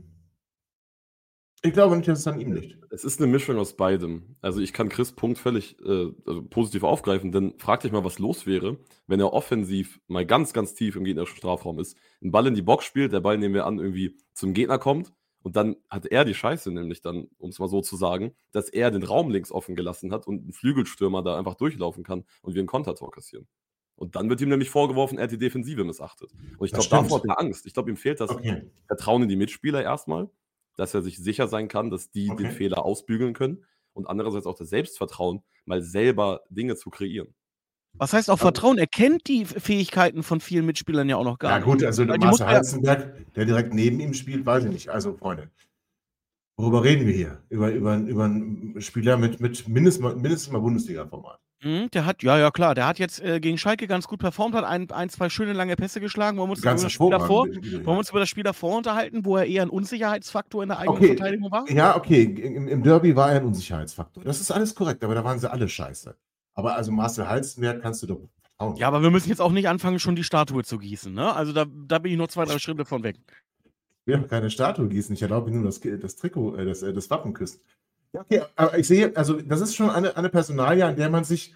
Ich glaube nicht, dass es an ihm liegt. Es ist eine Mischung aus beidem. Also ich kann Chris' Punkt völlig äh, also positiv aufgreifen, denn frag dich mal, was los wäre, wenn er offensiv mal ganz, ganz tief im gegnerischen Strafraum ist, einen Ball in die Box spielt, der Ball, nehmen wir an, irgendwie zum Gegner kommt und dann hat er die Scheiße nämlich dann, um es mal so zu sagen, dass er den Raum links offen gelassen hat und ein Flügelstürmer da einfach durchlaufen kann und wir ein Kontertor kassieren. Und dann wird ihm nämlich vorgeworfen, er hat die Defensive missachtet. Und ich Das glaube, davor stimmt. hat er Angst. Ich glaube, ihm fehlt das Okay. Vertrauen in die Mitspieler erstmal, dass er sich sicher sein kann, dass die Okay. den Fehler ausbügeln können und andererseits auch das Selbstvertrauen, mal selber Dinge zu kreieren. Was heißt auch Vertrauen? Er kennt die Fähigkeiten von vielen Mitspielern ja auch noch gar Ja nicht. gut, also der Die muss Marcel er- Halzenberg, der direkt neben ihm spielt, weiß ich nicht. Also Freunde, worüber reden wir hier? Über, über, über einen Spieler mit, mit mindestens, mindestens mal Bundesliga-Format. Mhm, der hat, ja, ja, klar, der hat jetzt äh, gegen Schalke ganz gut performt, hat ein, ein, zwei schöne lange Pässe geschlagen. Wollen wir uns, Ganz über das, Spiel davor, hervorragend. wollen wir uns über das Spiel davor unterhalten, wo er eher ein Unsicherheitsfaktor in der eigenen Okay. Verteidigung war? Ja, okay, im, im Derby war er ein Unsicherheitsfaktor. Das ist alles korrekt, aber da waren sie alle scheiße. Aber also Marcel Halzenberg kannst du doch vertrauen. Ja, aber wir müssen jetzt auch nicht anfangen, schon die Statue zu gießen, ne? Also da, da bin ich noch zwei, drei Schritte von weg. Ich will doch keine Statue gießen, ich erlaube nur das, das Trikot, äh, das, äh, das Wappen küssen. Ja, okay, aber ich sehe, also das ist schon eine, eine Personalie, an der man sich,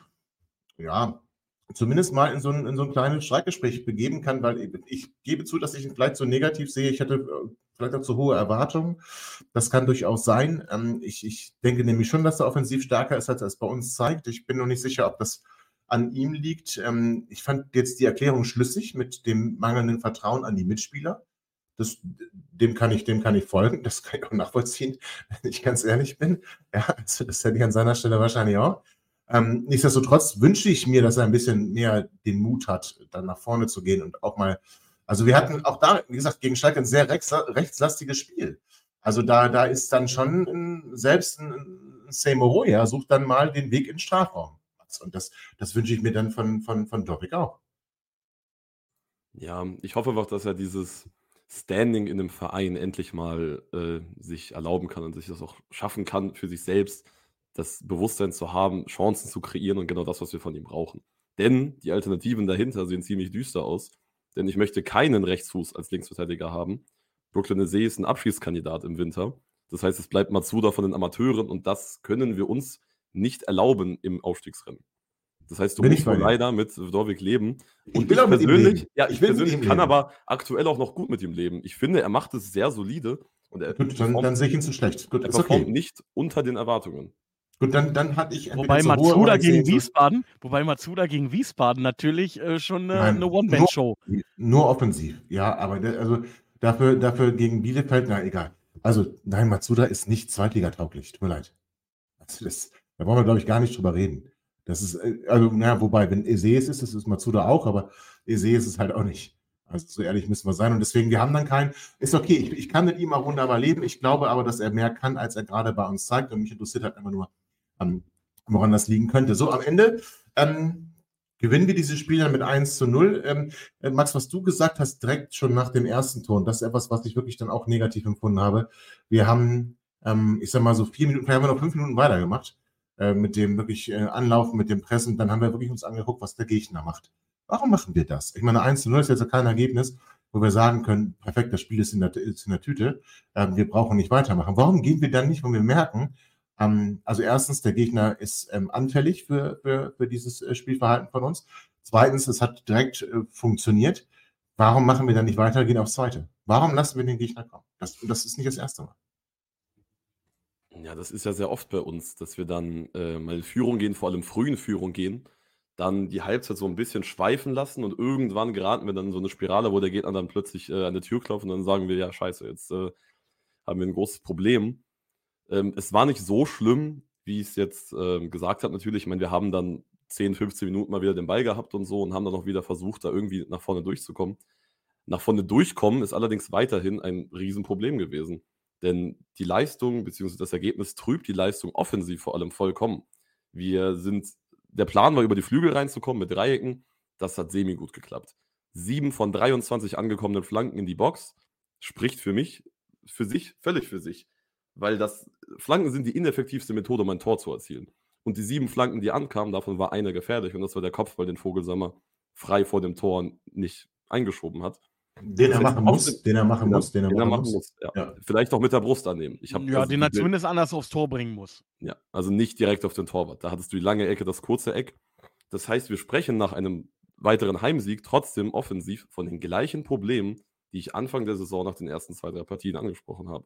ja, zumindest mal in so ein, in so ein kleines Streitgespräch begeben kann, weil ich, ich gebe zu, dass ich ihn vielleicht so negativ sehe. Ich hatte äh, vielleicht auch zu hohe Erwartungen. Das kann durchaus sein. Ähm, ich, ich denke nämlich schon, dass er offensiv stärker ist, als er es bei uns zeigt. Ich bin noch nicht sicher, ob das an ihm liegt. Ähm, ich fand jetzt die Erklärung schlüssig mit dem mangelnden Vertrauen an die Mitspieler. Das, dem, kann ich, dem kann ich folgen. Das kann ich auch nachvollziehen, wenn ich ganz ehrlich bin. Ja, also das hätte ich an seiner Stelle wahrscheinlich auch. Ähm, nichtsdestotrotz wünsche ich mir, dass er ein bisschen mehr den Mut hat, dann nach vorne zu gehen und auch mal, also wir hatten auch da, wie gesagt, gegen Schalke ein sehr rechts, rechtslastiges Spiel. Also da, da ist dann schon ein, selbst ein, ein Seymour, ja, sucht dann mal den Weg in den Strafraum. Und das, das wünsche ich mir dann von, von, von Dobbik auch. Ja, ich hoffe einfach, dass er dieses Standing in dem Verein endlich mal äh, sich erlauben kann und sich das auch schaffen kann, für sich selbst das Bewusstsein zu haben, Chancen zu kreieren und genau das, was wir von ihm brauchen. Denn die Alternativen dahinter sehen ziemlich düster aus, denn ich möchte keinen Rechtsfuß als Linksverteidiger haben. Brooklyn See ist ein Abschiedskandidat im Winter. Das heißt, es bleibt Matsuda von den Amateuren und das können wir uns nicht erlauben im Aufstiegsrennen. Das heißt, du Bin ich musst bei nur dir. leider mit Wdowik leben. Ich Und will ich auch mit ihm persönlich, leben. ja, Ich ich will mit persönlich ihm kann leben. aber aktuell auch noch gut mit ihm leben. Ich finde, er macht es sehr solide und er Gut, dann, performt, dann sehe ich ihn zu schlecht. Gut, er ist performt okay. nicht unter den Erwartungen. Gut, dann, dann hatte ich entweder Wobei zu hohe Matsuda oder ich sehe gegen ihn zu. Wiesbaden, wobei Matsuda gegen Wiesbaden natürlich äh, schon eine, Nein, eine nur, One-Man-Show. nur offensiv. Ja, aber der, also dafür, dafür gegen Bielefeld, na egal. Also, nein, Matsuda ist nicht zweitligatauglich. Tut mir leid. Also das, da wollen wir, glaube ich, gar nicht drüber reden. Das ist, äh, also, naja, wobei, wenn Eze es ist, das ist Matsuda auch, aber Eze ist es halt auch nicht. Also, so ehrlich müssen wir sein. Und deswegen, wir haben dann keinen, ist okay, ich, ich kann mit ihm auch wunderbar leben. Ich glaube aber, dass er mehr kann, als er gerade bei uns zeigt. Und mich interessiert halt einfach nur, ähm, woran das liegen könnte. So, am Ende ähm, gewinnen wir dieses Spiel dann mit eins zu null. Ähm, äh, Max, was du gesagt hast, direkt schon nach dem ersten Tor, und das ist etwas, was ich wirklich dann auch negativ empfunden habe. Wir haben, ähm, ich sag mal so vier Minuten, vielleicht haben wir noch fünf Minuten weitergemacht, äh, mit dem wirklich äh, Anlaufen, mit dem Pressen. Dann haben wir wirklich uns angeguckt, was der Gegner macht. Warum machen wir das? Ich meine, eins zu null ist jetzt kein Ergebnis, wo wir sagen können, perfekt, das Spiel ist in der, ist in der Tüte, ähm, wir brauchen nicht weitermachen. Warum gehen wir dann nicht, wenn wir merken, ähm, also erstens, der Gegner ist ähm, anfällig für, für, für dieses äh, Spielverhalten von uns. Zweitens, es hat direkt äh, funktioniert. Warum machen wir dann nicht weiter, gehen aufs Zweite? Warum lassen wir den Gegner kommen? Das, das ist nicht das erste Mal. Ja, das ist ja sehr oft bei uns, dass wir dann äh, mal in Führung gehen, vor allem früh in Führung gehen, dann die Halbzeit so ein bisschen schweifen lassen und irgendwann geraten wir dann in so eine Spirale, wo der Gegner dann plötzlich äh, an der Tür klopft und dann sagen wir, ja, scheiße, jetzt äh, haben wir ein großes Problem. Ähm, es war nicht so schlimm, wie ich es jetzt ähm, gesagt habe, natürlich. Ich meine, wir haben dann zehn, fünfzehn Minuten mal wieder den Ball gehabt und so und haben dann auch wieder versucht, da irgendwie nach vorne durchzukommen. Nach vorne durchkommen ist allerdings weiterhin ein Riesenproblem gewesen. Denn die Leistung bzw. das Ergebnis trübt die Leistung offensiv vor allem vollkommen. Wir sind, der Plan war, über die Flügel reinzukommen mit Dreiecken. Das hat semi gut geklappt. Sieben von dreiundzwanzig angekommenen Flanken in die Box spricht für mich, für sich, völlig für sich. Weil das Flanken sind die ineffektivste Methode, um ein Tor zu erzielen. Und die sieben Flanken, die ankamen, davon war eine gefährlich. Und das war der Kopfball, den Vogelsammer frei vor dem Tor nicht eingeschoben hat. Den Das er heißt, machen oft- muss, den er machen Den er- muss, den er den er machen muss. Ja. Ja. Vielleicht auch mit der Brust annehmen. Ich hab, Ja, also den die- er zumindest anders aufs Tor bringen muss. Ja, also nicht direkt auf den Torwart. Da hattest du die lange Ecke, das kurze Eck. Das heißt, wir sprechen nach einem weiteren Heimsieg trotzdem offensiv von den gleichen Problemen, die ich Anfang der Saison nach den ersten zwei, drei Partien angesprochen habe.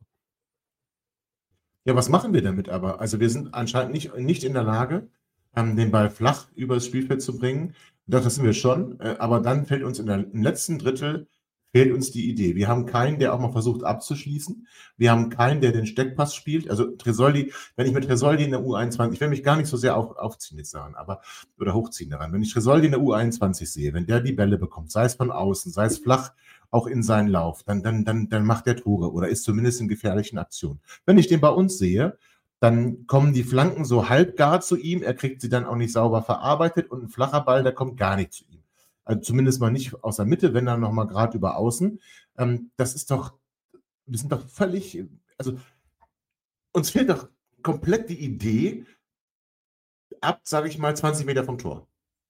Ja, was machen wir damit aber? Also wir sind anscheinend nicht, nicht in der Lage, ähm, den Ball flach übers Spielfeld zu bringen. Doch, das sind wir schon. Äh, aber dann fällt uns in der, im letzten Drittel fehlt uns die Idee. Wir haben keinen, der auch mal versucht abzuschließen. Wir haben keinen, der den Steckpass spielt. Also Tresoldi, wenn ich mit Tresoldi in der U einundzwanzig, ich will mich gar nicht so sehr auf, aufziehen jetzt daran, aber, oder hochziehen daran. Wenn ich Tresoldi in der U einundzwanzig sehe, wenn der die Bälle bekommt, sei es von außen, sei es flach, auch in seinen Lauf, dann, dann, dann, dann macht der Tore oder ist zumindest in gefährlichen Aktionen. Wenn ich den bei uns sehe, dann kommen die Flanken so halbgar zu ihm, er kriegt sie dann auch nicht sauber verarbeitet und ein flacher Ball, der kommt gar nicht zu ihm. Also zumindest mal nicht aus der Mitte, wenn dann nochmal gerade über außen. Ähm, das ist doch, wir sind doch völlig, also uns fehlt doch komplett die Idee ab, sage ich mal, zwanzig Meter vom Tor.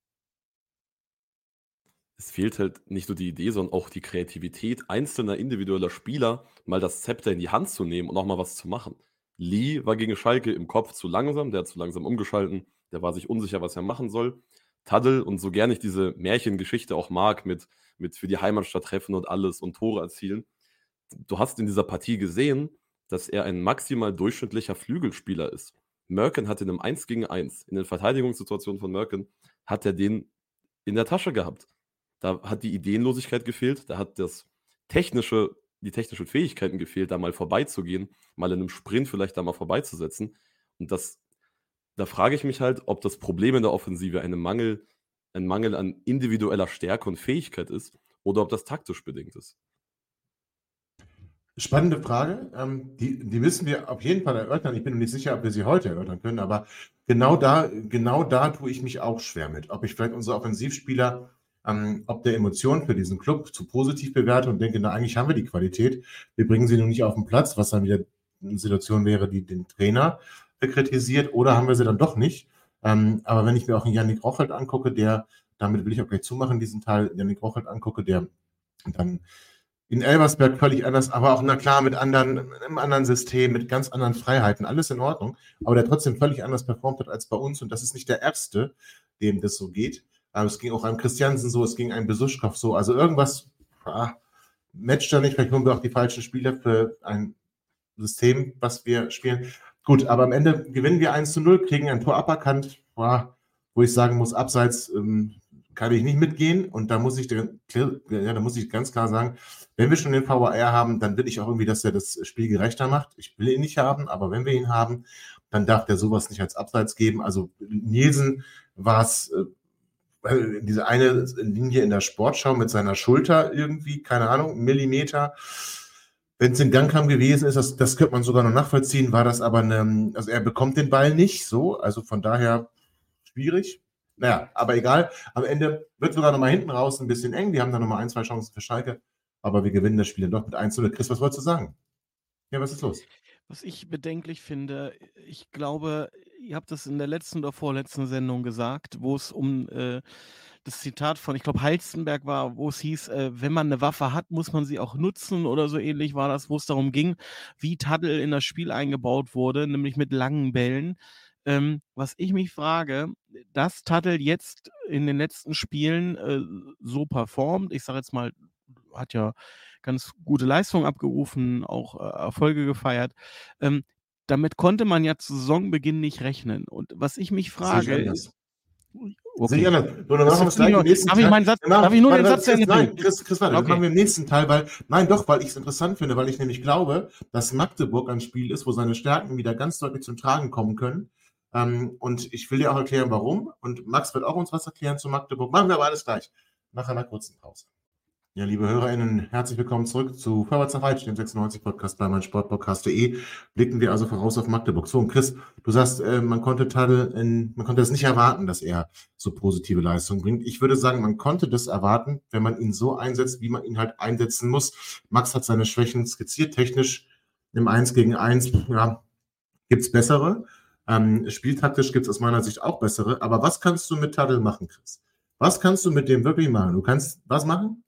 Es fehlt halt nicht nur die Idee, sondern auch die Kreativität einzelner individueller Spieler, mal das Zepter in die Hand zu nehmen und auch mal was zu machen. Lee war gegen Schalke im Kopf zu langsam, der hat zu langsam umgeschalten, der war sich unsicher, was er machen soll. Taddel, und so gerne ich diese Märchengeschichte auch mag, mit, mit für die Heimatstadt treffen und alles und Tore erzielen, du hast in dieser Partie gesehen, dass er ein maximal durchschnittlicher Flügelspieler ist. Merkin hatte in einem eins gegen eins, in den Verteidigungssituationen von Merkin, hat er den in der Tasche gehabt. Da hat die Ideenlosigkeit gefehlt, da hat das technische, die technischen Fähigkeiten gefehlt, da mal vorbeizugehen, mal in einem Sprint vielleicht da mal vorbeizusetzen. Und das, da frage ich mich halt, ob das Problem in der Offensive eine Mangel, ein Mangel an individueller Stärke und Fähigkeit ist oder ob das taktisch bedingt ist. Spannende Frage. Ähm, die, die müssen wir auf jeden Fall erörtern. Ich bin mir nicht sicher, ob wir sie heute erörtern können, aber genau da, genau da tue ich mich auch schwer mit. Ob ich vielleicht unsere Offensivspieler, ähm, ob der Emotionen für diesen Club zu positiv bewerte und denke, na, eigentlich haben wir die Qualität. Wir bringen sie nur nicht auf den Platz, was dann wieder eine Situation wäre, die den Trainer kritisiert, oder haben wir sie dann doch nicht. Ähm, aber wenn ich mir auch einen Yannick Rochelt angucke, der, damit will ich auch gleich zumachen, diesen Teil, Yannick Rochelt angucke, der dann in Elversberg völlig anders, aber auch, na klar, mit anderen, einem anderen System, mit ganz anderen Freiheiten, alles in Ordnung, aber der trotzdem völlig anders performt hat als bei uns und das ist nicht der Erste, dem das so geht. Aber es ging auch einem Christiansen so, es ging einem Besuschkow so, also irgendwas ah, matcht da nicht, vielleicht haben wir auch die falschen Spieler für ein System, was wir spielen. Gut, aber am Ende gewinnen wir eins zu null, kriegen ein Tor aberkannt, boah, wo ich sagen muss, abseits ähm, kann ich nicht mitgehen und da muss ich, ja, da muss ich ganz klar sagen, wenn wir schon den V A R haben, dann will ich auch irgendwie, dass er das Spiel gerechter macht. Ich will ihn nicht haben, aber wenn wir ihn haben, dann darf der sowas nicht als Abseits geben. Also Nielsen war es äh, diese eine Linie in der Sportschau mit seiner Schulter irgendwie, keine Ahnung, einen Millimeter. Wenn es in Gangkamm gewesen ist, das, das könnte man sogar noch nachvollziehen, war das aber eine, also er bekommt den Ball nicht so, also von daher schwierig. Naja, aber egal. Am Ende wird sogar nochmal hinten raus ein bisschen eng. Die haben dann nochmal ein, zwei Chancen für Schalke. Aber wir gewinnen das Spiel dann doch mit eins zu null. Chris, was wolltest du sagen? Ja, was ist los? Was ich bedenklich finde, ich glaube, ihr habt das in der letzten oder vorletzten Sendung gesagt, wo es um äh, das Zitat von, ich glaube, Halstenberg war, wo es hieß, äh, wenn man eine Waffe hat, muss man sie auch nutzen oder so ähnlich war das, wo es darum ging, wie Taddel in das Spiel eingebaut wurde, nämlich mit langen Bällen. Ähm, was ich mich frage, dass Taddel jetzt in den letzten Spielen äh, so performt, ich sage jetzt mal, hat ja ganz gute Leistungen abgerufen, auch äh, Erfolge gefeiert. Ähm, damit konnte man ja zu Saisonbeginn nicht rechnen. Und was ich mich frage, ist. Okay. Sehe ich anders. So, dann machen wir es gleich im nächsten darf ich meinen Satz, Teil. Machen, darf ich nur warte, den Satz Chris, Ende Nein, Chris, Chris warte, okay. das machen wir im nächsten Teil, weil, nein, doch, weil ich es interessant finde, weil ich nämlich glaube, dass Magdeburg ein Spiel ist, wo seine Stärken wieder ganz deutlich zum Tragen kommen können. Ähm, und ich will dir auch erklären, warum. Und Max wird auch uns was erklären zu Magdeburg. Machen wir aber alles gleich. Nach einer kurzen Pause. Ja, liebe HörerInnen, herzlich willkommen zurück zu Vorwärts nach Weit, dem sechsundneunzig Podcast bei meinsportpodcast punkt de. Blicken wir also voraus auf Magdeburg. So, und Chris, du sagst, äh, man konnte Taddel in, man konnte es nicht erwarten, dass er so positive Leistungen bringt. Ich würde sagen, man konnte das erwarten, wenn man ihn so einsetzt, wie man ihn halt einsetzen muss. Max hat seine Schwächen skizziert, technisch im eins gegen eins, ja, gibt's bessere. Ähm, spieltaktisch gibt's aus meiner Sicht auch bessere. Aber was kannst du mit Taddel machen, Chris? Was kannst du mit dem wirklich machen? Du kannst was machen?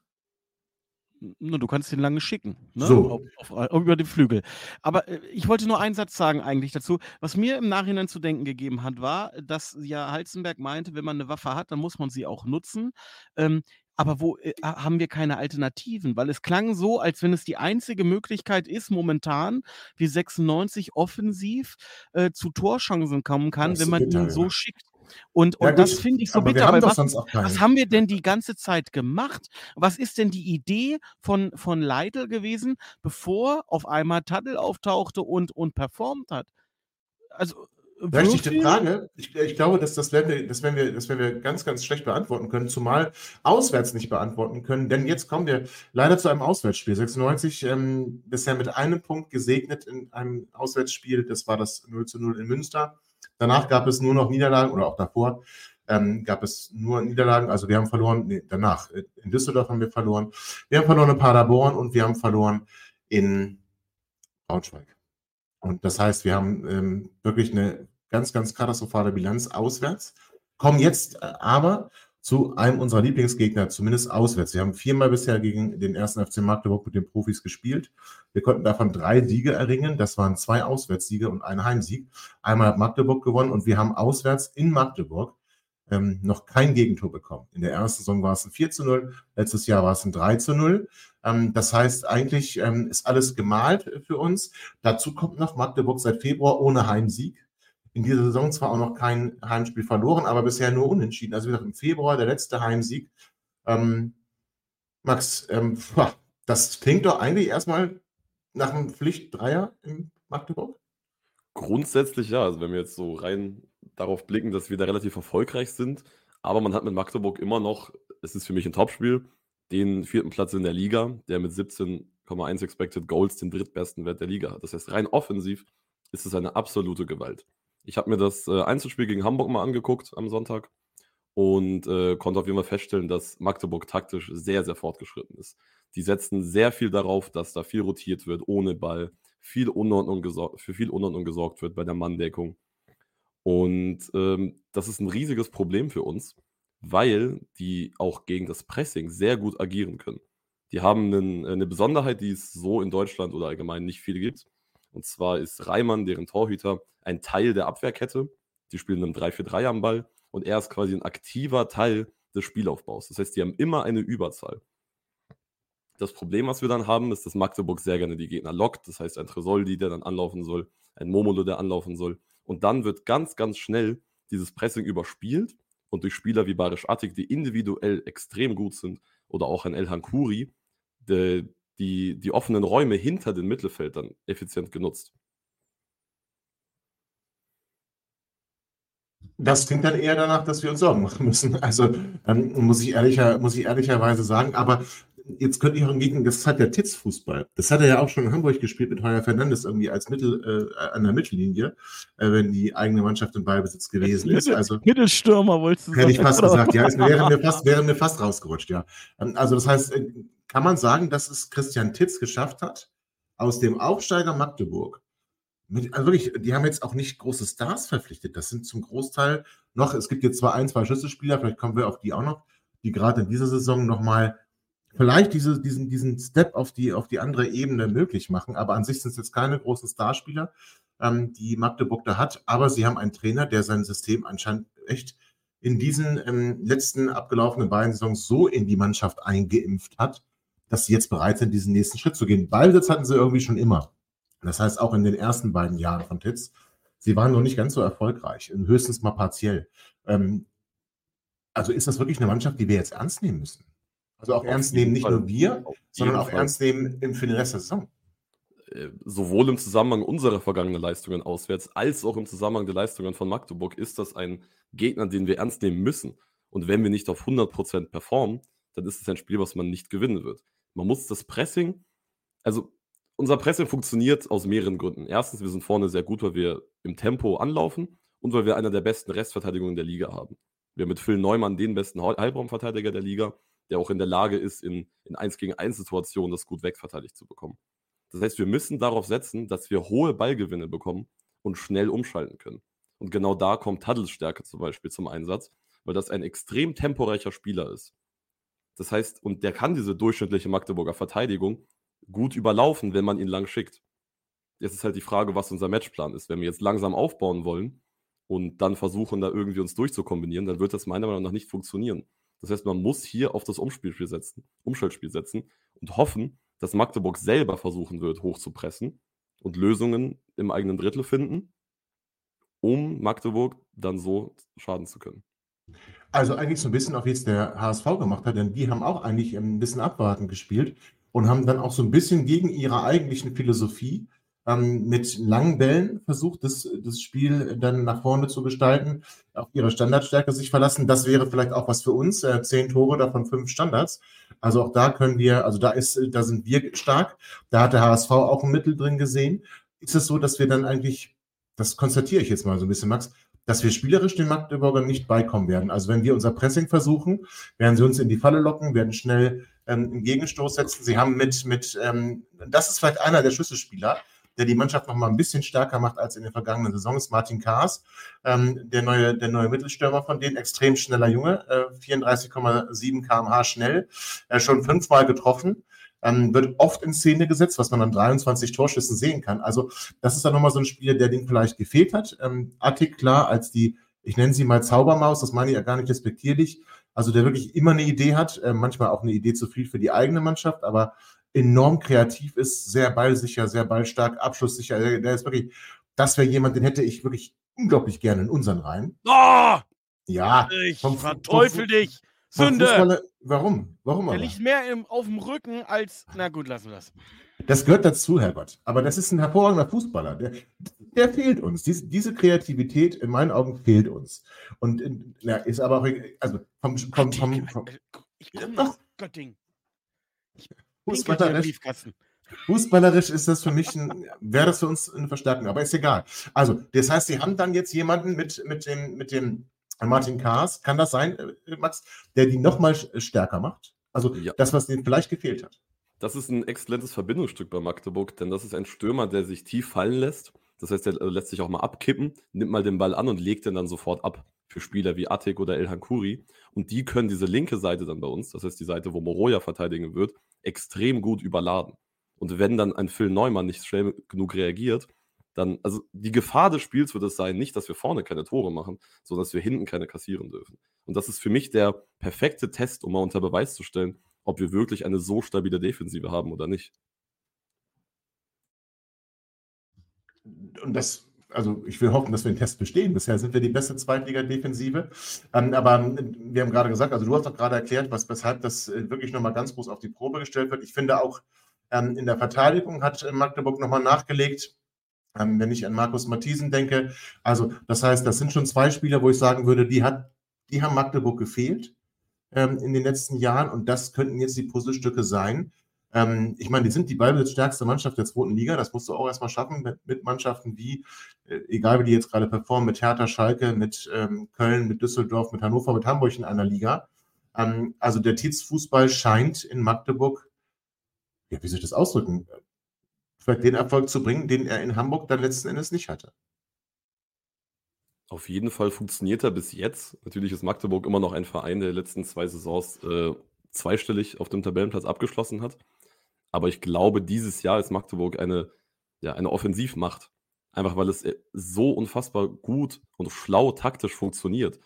Du kannst den lange schicken, ne? So. Auf, auf, über den Flügel. Aber äh, ich wollte nur einen Satz sagen eigentlich dazu. Was mir im Nachhinein zu denken gegeben hat, war, dass ja Halstenberg meinte, wenn man eine Waffe hat, dann muss man sie auch nutzen. Ähm, aber wo äh, haben wir keine Alternativen? Weil es klang so, als wenn es die einzige Möglichkeit ist, momentan, wie sechsundneunzig offensiv äh, zu Torchancen kommen kann, Das wenn ist man bitter, ihn so ja. schickt. Und, Ja, und das gut, finde ich so aber wir bitter, haben weil doch was, sonst auch keinen. was haben wir denn die ganze Zeit gemacht? Was ist denn die Idee von, von Leitl gewesen, bevor auf einmal Taddel auftauchte und, und performt hat? Also, Berechtigte würfeln? Frage. Ich, ich glaube, dass das werden wir, das werden wir, das werden wir ganz, ganz schlecht beantworten können, zumal auswärts nicht beantworten können, denn jetzt kommen wir leider zu einem Auswärtsspiel. sechsundneunzig ähm, bisher mit einem Punkt gesegnet in einem Auswärtsspiel, das war das null zu null in Münster. Danach gab es nur noch Niederlagen oder auch davor ähm, gab es nur Niederlagen. Also wir haben verloren, nee, danach in Düsseldorf haben wir verloren. Wir haben verloren in Paderborn und wir haben verloren in Braunschweig. Und das heißt, wir haben ähm, wirklich eine ganz, ganz katastrophale Bilanz auswärts, kommen jetzt äh, aber zu einem unserer Lieblingsgegner, zumindest auswärts. Wir haben viermal bisher gegen den ersten F C Magdeburg mit den Profis gespielt. Wir konnten davon drei Siege erringen. Das waren zwei Auswärtssiege und ein Heimsieg. Einmal hat Magdeburg gewonnen und wir haben auswärts in Magdeburg ähm, noch kein Gegentor bekommen. In der ersten Saison war es ein vier zu null, letztes Jahr war es ein drei zu null. Ähm, das heißt, eigentlich ähm, ist alles gemalt für uns. Dazu kommt noch Magdeburg seit Februar ohne Heimsieg. In dieser Saison zwar auch noch kein Heimspiel verloren, aber bisher nur unentschieden. Also wie gesagt, im Februar der letzte Heimsieg. Ähm, Max, ähm, das klingt doch eigentlich erstmal nach einem Pflichtdreier in Magdeburg? Grundsätzlich ja, also wenn wir jetzt so rein darauf blicken, dass wir da relativ erfolgreich sind, aber man hat mit Magdeburg immer noch, es ist für mich ein Topspiel, den vierten Platz in der Liga, der mit siebzehn Komma eins Expected Goals den drittbesten Wert der Liga hat. Das heißt, rein offensiv ist es eine absolute Gewalt. Ich habe mir das äh, Einzelspiel gegen Hamburg mal angeguckt am Sonntag und äh, konnte auf jeden Fall feststellen, dass Magdeburg taktisch sehr, sehr fortgeschritten ist. Die setzen sehr viel darauf, dass da viel rotiert wird, ohne Ball, viel Unordnung gesor- für viel Unordnung gesorgt wird bei der Manndeckung. Und ähm, das ist ein riesiges Problem für uns, weil die auch gegen das Pressing sehr gut agieren können. Die haben einen, eine Besonderheit, die es so in Deutschland oder allgemein nicht viele gibt. Und zwar ist Reimann, deren Torhüter, ein Teil der Abwehrkette. Die spielen im drei vier drei am Ball und er ist quasi ein aktiver Teil des Spielaufbaus. Das heißt, die haben immer eine Überzahl. Das Problem, was wir dann haben, ist, dass Magdeburg sehr gerne die Gegner lockt. Das heißt, ein Tresoldi, der dann anlaufen soll, ein Momolo, der anlaufen soll. Und dann wird ganz, ganz schnell dieses Pressing überspielt und durch Spieler wie Barisch Attik, die individuell extrem gut sind, oder auch ein Elhan Khoury, die, die, die offenen Räume hinter den Mittelfeldern effizient genutzt. Das klingt dann eher danach, dass wir uns Sorgen machen müssen. Also ähm, muss ich ehrlicher, muss ich ehrlicherweise sagen. Aber jetzt könnte ich auch entgegen, das ist halt der Titz-Fußball. Das hat er ja auch schon in Hamburg gespielt mit Heuer Fernandes irgendwie als Mittel, äh, an der Mittellinie, äh, wenn die eigene Mannschaft im Ballbesitz gewesen ist. Also Mittelstürmer wolltest du hätte ich sagen, fast oder? gesagt, ja, es wäre mir fast, wäre mir fast rausgerutscht, ja. Ähm, Also das heißt, äh, kann man sagen, dass es Christian Titz geschafft hat, aus dem Aufsteiger Magdeburg, mit, also wirklich, die haben jetzt auch nicht große Stars verpflichtet. Das sind zum Großteil noch, es gibt jetzt zwar ein, zwei Schlüsselspieler, vielleicht kommen wir auf die auch noch, die gerade in dieser Saison nochmal vielleicht diese, diesen, diesen Step auf die, auf die andere Ebene möglich machen. Aber an sich sind es jetzt keine großen Starspieler, ähm, die Magdeburg da hat. Aber sie haben einen Trainer, der sein System anscheinend echt in diesen ähm, letzten abgelaufenen beiden Saisons so in die Mannschaft eingeimpft hat, dass sie jetzt bereit sind, diesen nächsten Schritt zu gehen. Ballbesitz hatten sie irgendwie schon immer. Das heißt, auch in den ersten beiden Jahren von Titz, sie waren noch nicht ganz so erfolgreich, höchstens mal partiell. Ähm, also ist das wirklich eine Mannschaft, die wir jetzt ernst nehmen müssen? Also auch Auf ernst jeden nehmen, nicht Fall. nur wir, Auf sondern jeden auch Fall. ernst nehmen im- für den Rest der Saison. Äh, Sowohl im Zusammenhang unserer vergangenen Leistungen auswärts, als auch im Zusammenhang der Leistungen von Magdeburg ist das ein Gegner, den wir ernst nehmen müssen. Und wenn wir nicht auf hundert Prozent performen, dann ist es ein Spiel, was man nicht gewinnen wird. Man muss das Pressing, also unser Pressing funktioniert aus mehreren Gründen. Erstens, wir sind vorne sehr gut, weil wir im Tempo anlaufen und weil wir einer der besten Restverteidigungen der Liga haben. Wir haben mit Phil Neumann den besten Hal- Halbraumverteidiger der Liga, der auch in der Lage ist, in, in eins gegen eins Situationen das gut wegverteidigt zu bekommen. Das heißt, wir müssen darauf setzen, dass wir hohe Ballgewinne bekommen und schnell umschalten können. Und genau da kommt Taddles Stärke zum Beispiel zum Einsatz, weil das ein extrem temporeicher Spieler ist. Das heißt, und der kann diese durchschnittliche Magdeburger Verteidigung gut überlaufen, wenn man ihn lang schickt. Jetzt ist halt die Frage, was unser Matchplan ist. Wenn wir jetzt langsam aufbauen wollen und dann versuchen, da irgendwie uns durchzukombinieren, dann wird das meiner Meinung nach nicht funktionieren. Das heißt, man muss hier auf das Umspielspiel setzen, Umschaltspiel setzen und hoffen, dass Magdeburg selber versuchen wird, hochzupressen und Lösungen im eigenen Drittel finden, um Magdeburg dann so schaden zu können. Also eigentlich so ein bisschen auch jetzt der H S V gemacht hat, denn die haben auch eigentlich ein bisschen abwartend gespielt und haben dann auch so ein bisschen gegen ihre eigentlichen Philosophie ähm, mit langen Bällen versucht, das, das Spiel dann nach vorne zu gestalten, auf ihre Standardstärke sich verlassen. Das wäre vielleicht auch was für uns, äh, zehn Tore, davon fünf Standards. Also auch da können wir, also da ist, da sind wir stark. Da hat der H S V auch ein Mittel drin gesehen. Ist es so, dass wir dann eigentlich, das konstatiere ich jetzt mal so ein bisschen, Max, dass wir spielerisch den Magdeburgern nicht beikommen werden. Also wenn wir unser Pressing versuchen, werden sie uns in die Falle locken, werden schnell ähm, einen Gegenstoß setzen. Sie haben mit, mit ähm, das ist vielleicht einer der Schlüsselspieler, der die Mannschaft noch mal ein bisschen stärker macht als in den vergangenen Saisons, Martin Kaas, ähm, der neue, der neue Mittelstürmer von denen, extrem schneller Junge, äh, vierunddreißig Komma sieben Kilometer pro Stunde schnell, äh, schon fünfmal getroffen. Ähm, wird oft in Szene gesetzt, was man an dreiundzwanzig Torschüssen sehen kann. Also das ist dann nochmal so ein Spieler, der den vielleicht gefehlt hat. Ähm, Attik, klar, als die, ich nenne sie mal Zaubermaus, das meine ich ja gar nicht respektierlich, also der wirklich immer eine Idee hat, äh, manchmal auch eine Idee zu viel für die eigene Mannschaft, aber enorm kreativ ist, sehr ballsicher, sehr ballstark, abschlusssicher. Der, der ist wirklich, das wäre jemand, den hätte ich wirklich unglaublich gerne in unseren Reihen. Oh, Ja. ich vom- verteufel vom- dich. vom Sünde. Fußballer- Warum? Warum Der aber? liegt mehr im, auf dem Rücken als. Na gut, lassen wir das. Das gehört dazu, Herbert. Aber das ist ein hervorragender Fußballer. Der, der fehlt uns. Diese, diese Kreativität in meinen Augen fehlt uns. Und in, na, ist aber auch, also vom, vom, vom, vom Ich komme Doch. nach Göttingen. Ich pinkel dir im Fußballerisch, Briefkasten. fußballerisch ist das für mich, ein, wäre das für uns eine Verstärkung, aber ist egal. Also, das heißt, Sie haben dann jetzt jemanden mit, mit dem, mit dem Martin Kaas, kann das sein, äh, Max, der die nochmal stärker macht? Also, Ja. das, was denen vielleicht gefehlt hat. Das ist ein exzellentes Verbindungsstück bei Magdeburg, denn das ist ein Stürmer, der sich tief fallen lässt. Das heißt, der lässt sich auch mal abkippen, nimmt mal den Ball an und legt den dann sofort ab. für Spieler wie Attic oder El Hankuri. Und die können diese linke Seite dann bei uns, das heißt die Seite, wo Moroja verteidigen wird, extrem gut überladen. Und wenn dann ein Phil Neumann nicht schnell genug reagiert, dann, also die Gefahr des Spiels wird es sein, nicht, dass wir vorne keine Tore machen, sondern dass wir hinten keine kassieren dürfen. Und das ist für mich der perfekte Test, um mal unter Beweis zu stellen, ob wir wirklich eine so stabile Defensive haben oder nicht. Und das, also ich will hoffen, dass wir den Test bestehen. Bisher sind wir die beste Zweitliga-Defensive. Ähm, aber wir haben gerade gesagt, also du hast doch gerade erklärt, was, weshalb das wirklich nochmal ganz groß auf die Probe gestellt wird. Ich finde auch, ähm, in der Verteidigung hat Magdeburg nochmal nachgelegt, ähm, wenn ich an Markus Matthiesen denke. Also das heißt, das sind schon zwei Spieler, wo ich sagen würde, die, hat, die haben Magdeburg gefehlt ähm, in den letzten Jahren und das könnten jetzt die Puzzlestücke sein. Ähm, ich meine, die sind die ballbesitzstärkste Mannschaft der zweiten Liga, das musst du auch erstmal schaffen mit, mit Mannschaften wie, äh, egal wie die jetzt gerade performen, mit Hertha, Schalke, mit ähm, Köln, mit Düsseldorf, mit Hannover, mit Hamburg in einer Liga. Ähm, also der Tietz-Fußball scheint in Magdeburg, ja, wie soll ich das ausdrücken, vielleicht den Erfolg zu bringen, den er in Hamburg dann letzten Endes nicht hatte. Auf jeden Fall funktioniert er bis jetzt. Natürlich ist Magdeburg immer noch ein Verein, der die letzten zwei Saisons äh, zweistellig auf dem Tabellenplatz abgeschlossen hat. Aber ich glaube, dieses Jahr ist Magdeburg eine, ja, eine Offensivmacht. Einfach weil es so unfassbar gut und schlau taktisch funktioniert.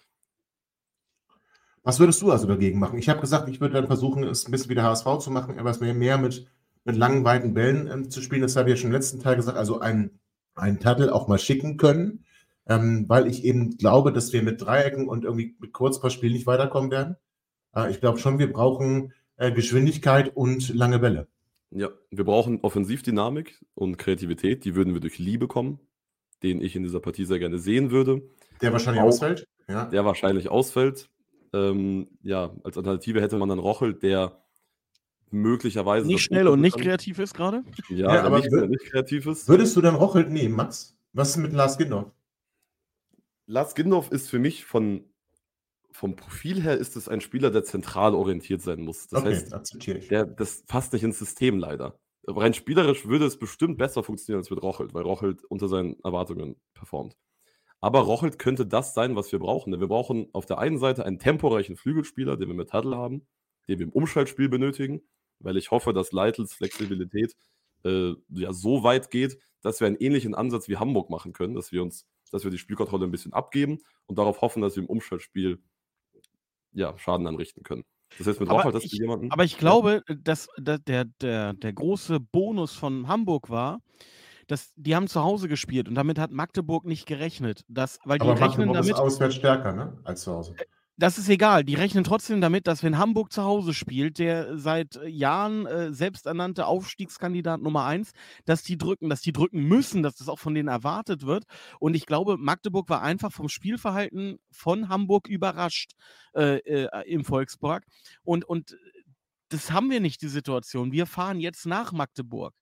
Was würdest du also dagegen machen? Ich habe gesagt, ich würde dann versuchen, es ein bisschen wie der H S V zu machen, etwas mehr, mehr mit, mit langen, weiten Bällen ähm, zu spielen. Das habe ich ja schon im letzten Teil gesagt. Also einen, einen Tuttle auch mal schicken können, ähm, weil ich eben glaube, dass wir mit Dreiecken und irgendwie mit Kurzpassspielen nicht weiterkommen werden. Äh, ich glaube schon, wir brauchen äh, Geschwindigkeit und lange Bälle. Ja, wir brauchen Offensivdynamik und Kreativität. Die würden wir durch Lee bekommen, den ich in dieser Partie sehr gerne sehen würde. Der wahrscheinlich Auch, ausfällt. Ja. Der wahrscheinlich ausfällt. Ähm, ja, als Alternative hätte man dann Rochel, der möglicherweise nicht schnell und nicht kreativ ist gerade. Ja, ja aber nicht, wür- nicht kreativ ist. Würdest du dann Rochel nehmen, Max? Was ist mit Lars Gindorf? Lars Gindorf ist für mich von vom Profil her ist es ein Spieler, der zentral orientiert sein muss. Das okay, heißt, akzeptiere ich. der, das passt nicht ins System leider. Aber rein spielerisch würde es bestimmt besser funktionieren als mit Rochelt, weil Rochelt unter seinen Erwartungen performt. Aber Rochelt könnte das sein, was wir brauchen. Denn wir brauchen auf der einen Seite einen temporeichen Flügelspieler, den wir mit Tuttle haben, den wir im Umschaltspiel benötigen, weil ich hoffe, dass Leitls Flexibilität äh, ja so weit geht, dass wir einen ähnlichen Ansatz wie Hamburg machen können, dass wir uns, dass wir die Spielkontrolle ein bisschen abgeben und darauf hoffen, dass wir im Umschaltspiel ja, Schaden anrichten können. Das heißt, mit Aber Rochelt hast ich, du jemanden. aber ich glaube, dass, dass der, der, der große Bonus von Hamburg war, dass die haben zu Hause gespielt und damit hat Magdeburg nicht gerechnet. Dass, weil die Aber rechnen Magdeburg ist damit, auswärts stärker, ne? Als zu Hause. das ist egal, die rechnen trotzdem damit, dass wenn Hamburg zu Hause spielt, der seit Jahren äh, selbsternannte Aufstiegskandidat Nummer eins, dass die drücken, dass die drücken müssen, dass das auch von denen erwartet wird. Und ich glaube, Magdeburg war einfach vom Spielverhalten von Hamburg überrascht äh, äh, im Volkspark. Und, und das haben wir nicht, die Situation. Wir fahren jetzt nach Magdeburg.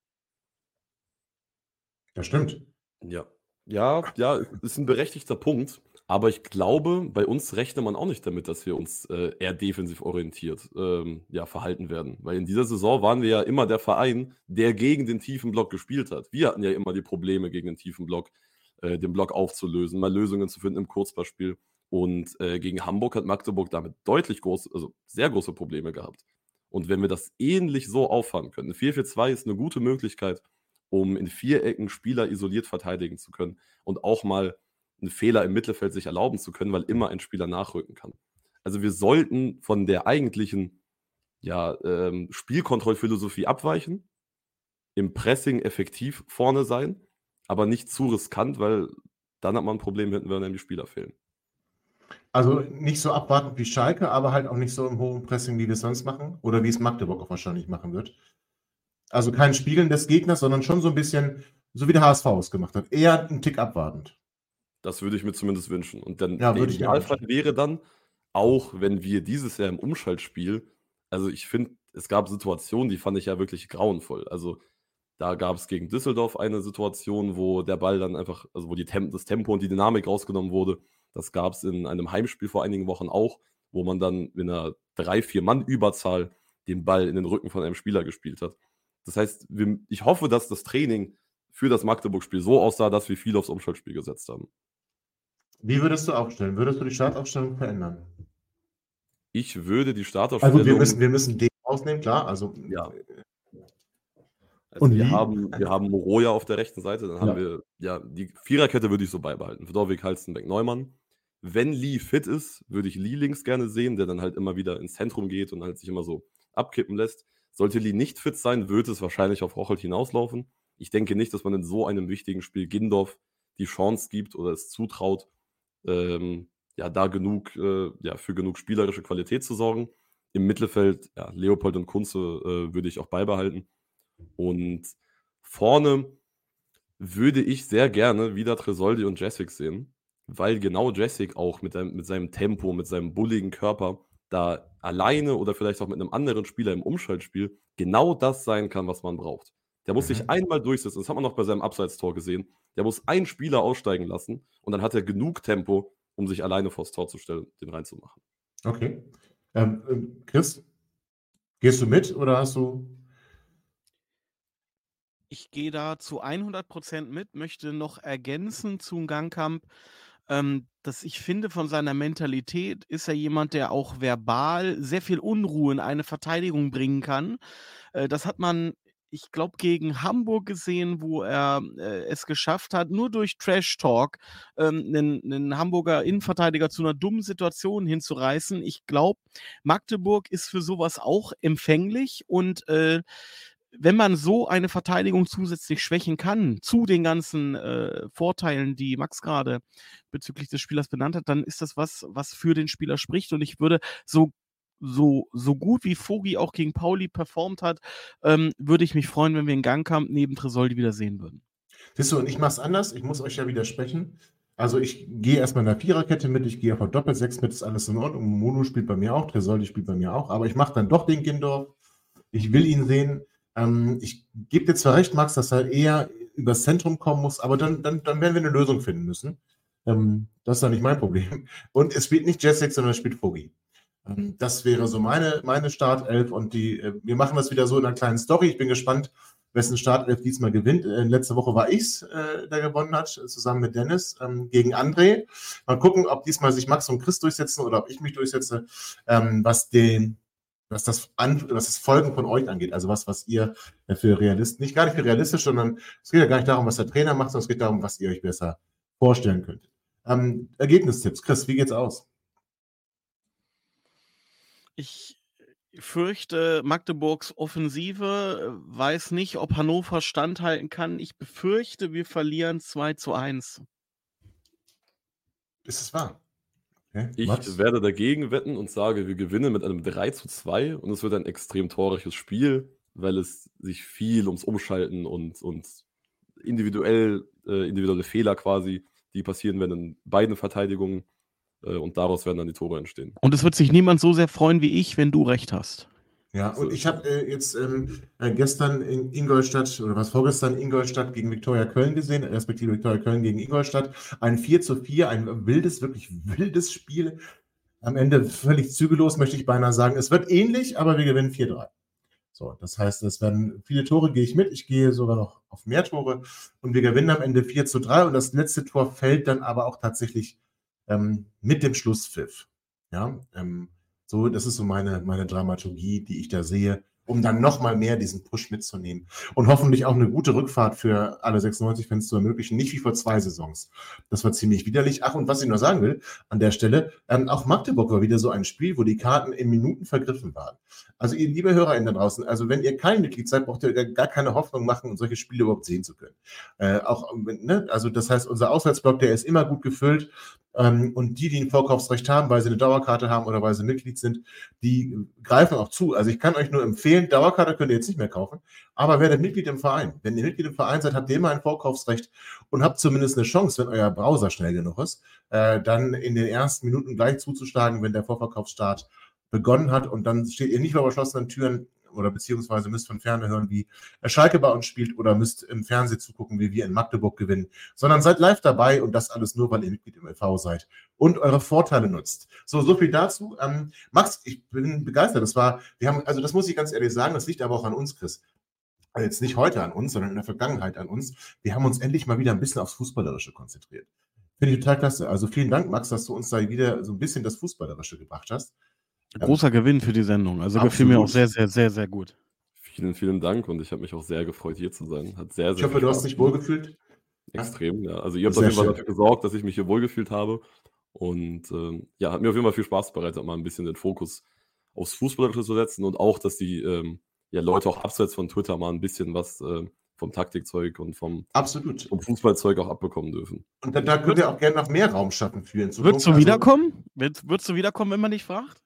Das stimmt. Ja. Ja, ja, ist ein berechtigter Punkt. Aber ich glaube, bei uns rechnet man auch nicht damit, dass wir uns äh, eher defensiv orientiert ähm, ja, verhalten werden. Weil in dieser Saison waren wir ja immer der Verein, der gegen den tiefen Block gespielt hat. Wir hatten ja immer die Probleme, gegen den tiefen Block, äh, den Block aufzulösen, mal Lösungen zu finden im Kurzpassspiel. Und äh, gegen Hamburg hat Magdeburg damit deutlich groß, also sehr große Probleme gehabt. Und wenn wir das ähnlich so auffahren können, vier vier zwei ist eine gute Möglichkeit, um in Vierecken Spieler isoliert verteidigen zu können und auch mal einen Fehler im Mittelfeld sich erlauben zu können, weil immer ein Spieler nachrücken kann. Also wir sollten von der eigentlichen ja, ähm, Spielkontrollphilosophie abweichen, im Pressing effektiv vorne sein, aber nicht zu riskant, weil dann hat man ein Problem, wenn einem die Spieler fehlen. Also nicht so abwartend wie Schalke, aber halt auch nicht so im hohen Pressing, wie wir es sonst machen oder wie es Magdeburg auch wahrscheinlich machen wird. Also kein Spiegeln des Gegners, sondern schon so ein bisschen, so wie der H S V es gemacht hat, eher einen Tick abwartend. Das würde ich mir zumindest wünschen. Und dann Ja, der würde ich mir auch Idealfall wünschen. wäre dann, auch wenn wir dieses Jahr im Umschaltspiel, also ich finde, es gab Situationen, die fand ich ja wirklich grauenvoll. Also da gab es gegen Düsseldorf eine Situation, wo der Ball dann einfach, also wo die Tem- das Tempo und die Dynamik rausgenommen wurde. Das gab es in einem Heimspiel vor einigen Wochen auch, wo man dann in einer drei vier Mann Überzahl den Ball in den Rücken von einem Spieler gespielt hat. Das heißt, wir, ich hoffe, dass das Training für das Magdeburg-Spiel so aussah, dass wir viel aufs Umschaltspiel gesetzt haben. Wie würdest du aufstellen? Würdest du die Startaufstellung verändern? Ich würde die Also Startaufstellung. wir müssen, wir müssen den ausnehmen, klar. Also, Ja. Also Und wir wie? haben, wir haben Moroja auf der rechten Seite, dann haben Ja. wir, ja, die Viererkette würde ich so beibehalten. Vdovik, Halstenbeck, Neumann. Wenn Lee fit ist, würde ich Lee links gerne sehen, der dann halt immer wieder ins Zentrum geht und halt sich immer so abkippen lässt. Sollte Lee nicht fit sein, wird es wahrscheinlich auf Rochelt hinauslaufen. Ich denke nicht, dass man in so einem wichtigen Spiel Gindorf die Chance gibt oder es zutraut, ähm, ja, da genug, äh, ja, für genug spielerische Qualität zu sorgen. Im Mittelfeld, ja, Leopold und Kunze äh, würde ich auch beibehalten. Und vorne würde ich sehr gerne wieder Tresoldi und Jessic sehen, weil genau Jessic auch mit, einem, mit seinem Tempo, mit seinem bulligen Körper da alleine oder vielleicht auch mit einem anderen Spieler im Umschaltspiel genau das sein kann, was man braucht. Der muss Mhm. sich einmal durchsetzen, das hat man noch bei seinem Abseitstor gesehen. Der muss einen Spieler aussteigen lassen und dann hat er genug Tempo, um sich alleine vors Tor zu stellen, den reinzumachen. Okay. Ähm, ähm, Chris, gehst du mit oder hast du. Ich gehe da zu hundert Prozent mit, möchte noch ergänzen zu Gangkamp, ähm, dass ich finde, von seiner Mentalität ist er jemand, der auch verbal sehr viel Unruhe in eine Verteidigung bringen kann. Äh, das hat man, ich glaube, gegen Hamburg gesehen, wo er äh, es geschafft hat, nur durch Trash-Talk ähm, einen, einen Hamburger Innenverteidiger zu einer dummen Situation hinzureißen. Ich glaube, Magdeburg ist für sowas auch empfänglich und äh, wenn man so eine Verteidigung zusätzlich schwächen kann, zu den ganzen äh, Vorteilen, die Max gerade bezüglich des Spielers benannt hat, dann ist das was, was für den Spieler spricht. Und ich würde so, so, so gut wie Vogi auch gegen Pauli performt hat, ähm, würde ich mich freuen, wenn wir in Gangkamp neben Tresoldi wieder sehen würden. Siehst du, und ich mache es anders. Ich muss euch ja widersprechen. Also ich gehe erstmal in der Viererkette mit, ich gehe auf der Doppelsechs mit, ist alles in Ordnung. Mono spielt bei mir auch, Tresoldi spielt bei mir auch, aber ich mache dann doch den Gindorf. Ich will ihn sehen. Ähm, ich gebe dir zwar recht, Max, dass er eher übers Zentrum kommen muss, aber dann, dann, dann werden wir eine Lösung finden müssen. Ähm, das ist dann nicht mein Problem. Und es spielt nicht Jessic, sondern es spielt Vogi. Ähm, das wäre so meine, meine Startelf und die, äh, wir machen das wieder so in einer kleinen Story. Ich bin gespannt, wessen Startelf diesmal gewinnt. Äh, letzte Woche war ich's, äh, der gewonnen hat, zusammen mit Dennis ähm, gegen André. Mal gucken, ob diesmal sich Max und Chris durchsetzen oder ob ich mich durchsetze, ähm, was den was das, An was das Folgen von euch angeht, also was, was ihr für realistisch, nicht gar nicht für realistisch, sondern es geht ja gar nicht darum, was der Trainer macht, sondern es geht darum, was ihr euch besser vorstellen könnt. Ähm, Ergebnistipps. Chris, wie geht's aus? Ich fürchte, Magdeburgs Offensive weiß nicht, ob Hannover standhalten kann. Ich befürchte, wir verlieren zwei zu eins. Ist es wahr? Okay. Ich Max? werde dagegen wetten und sage, wir gewinnen mit einem drei zu zwei und es wird ein extrem torreiches Spiel, weil es sich viel ums Umschalten und, und individuell, äh, individuelle Fehler quasi, die passieren werden in beiden Verteidigungen äh, und daraus werden dann die Tore entstehen. Und es wird sich niemand so sehr freuen wie ich, wenn du recht hast. Ja, So und ist ich habe äh, jetzt ähm, äh, gestern in Ingolstadt, oder was vorgestern Ingolstadt gegen Viktoria Köln gesehen, respektive Viktoria Köln gegen Ingolstadt. Ein vier zu vier, ein wildes, wirklich wildes Spiel. Am Ende völlig zügellos, möchte ich beinahe sagen. Es wird ähnlich, aber wir gewinnen vier drei. So, das heißt, es werden viele Tore, gehe ich mit. Ich gehe sogar noch auf mehr Tore. Und wir gewinnen am Ende vier zu drei. Und das letzte Tor fällt dann aber auch tatsächlich ähm, mit dem Schlusspfiff. Ja, ähm, so, das ist so meine, meine Dramaturgie, die ich da sehe, um dann nochmal mehr diesen Push mitzunehmen und hoffentlich auch eine gute Rückfahrt für alle sechsundneunzig-Fans zu ermöglichen, nicht wie vor zwei Saisons. Das war ziemlich widerlich. Ach, und was ich noch sagen will, an der Stelle, ähm, auch Magdeburg war wieder so ein Spiel, wo die Karten in Minuten vergriffen waren. Also ihr liebe HörerInnen da draußen, also wenn ihr kein Mitglied seid, braucht ihr gar keine Hoffnung machen, um solche Spiele überhaupt sehen zu können. Äh, auch, ne? Also das heißt, unser Auswärtsblock, der ist immer gut gefüllt. Ähm, und die, die ein Vorkaufsrecht haben, weil sie eine Dauerkarte haben oder weil sie Mitglied sind, die greifen auch zu. Also ich kann euch nur empfehlen, Dauerkarte könnt ihr jetzt nicht mehr kaufen, aber werdet Mitglied im Verein. Wenn ihr Mitglied im Verein seid, habt ihr immer ein Vorkaufsrecht und habt zumindest eine Chance, wenn euer Browser schnell genug ist, äh, dann in den ersten Minuten gleich zuzuschlagen, wenn der Vorverkaufsstart begonnen hat und dann steht ihr nicht vor verschlossenen Türen oder beziehungsweise müsst von Ferne hören, wie Schalke bei uns spielt oder müsst im Fernsehen zugucken, wie wir in Magdeburg gewinnen, sondern seid live dabei und das alles nur, weil ihr Mitglied im E V seid und eure Vorteile nutzt. So, so viel dazu. Ähm, Max, ich bin begeistert. Das war, wir haben, also das muss ich ganz ehrlich sagen, das liegt aber auch an uns, Chris. Also jetzt nicht heute an uns, sondern in der Vergangenheit an uns. Wir haben uns endlich mal wieder ein bisschen aufs Fußballerische konzentriert. Finde ich total klasse. Also vielen Dank, Max, dass du uns da wieder so ein bisschen das Fußballerische gebracht hast. Großer ähm, Gewinn für die Sendung. Also gefiel mir auch sehr, sehr, sehr, sehr gut. Vielen, vielen Dank und ich habe mich auch sehr gefreut, hier zu sein. Hat sehr, sehr ich hoffe, du hast dich wohlgefühlt. Extrem, ja. Also ihr habt auf jeden Fall dafür gesorgt, dass ich mich hier wohlgefühlt habe. Und ähm, ja, hat mir auf jeden Fall viel Spaß bereitet, mal ein bisschen den Fokus aufs Fußballerische zu setzen und auch, dass die ähm, ja, Leute auch abseits von Twitter mal ein bisschen was äh, vom Taktikzeug und vom, Absolut. vom Fußballzeug auch abbekommen dürfen. Und da, da können wir auch gerne noch mehr Raum schaffen für in Zukunft. Würdest du wiederkommen? Also, würdest du wiederkommen, wenn man dich fragt?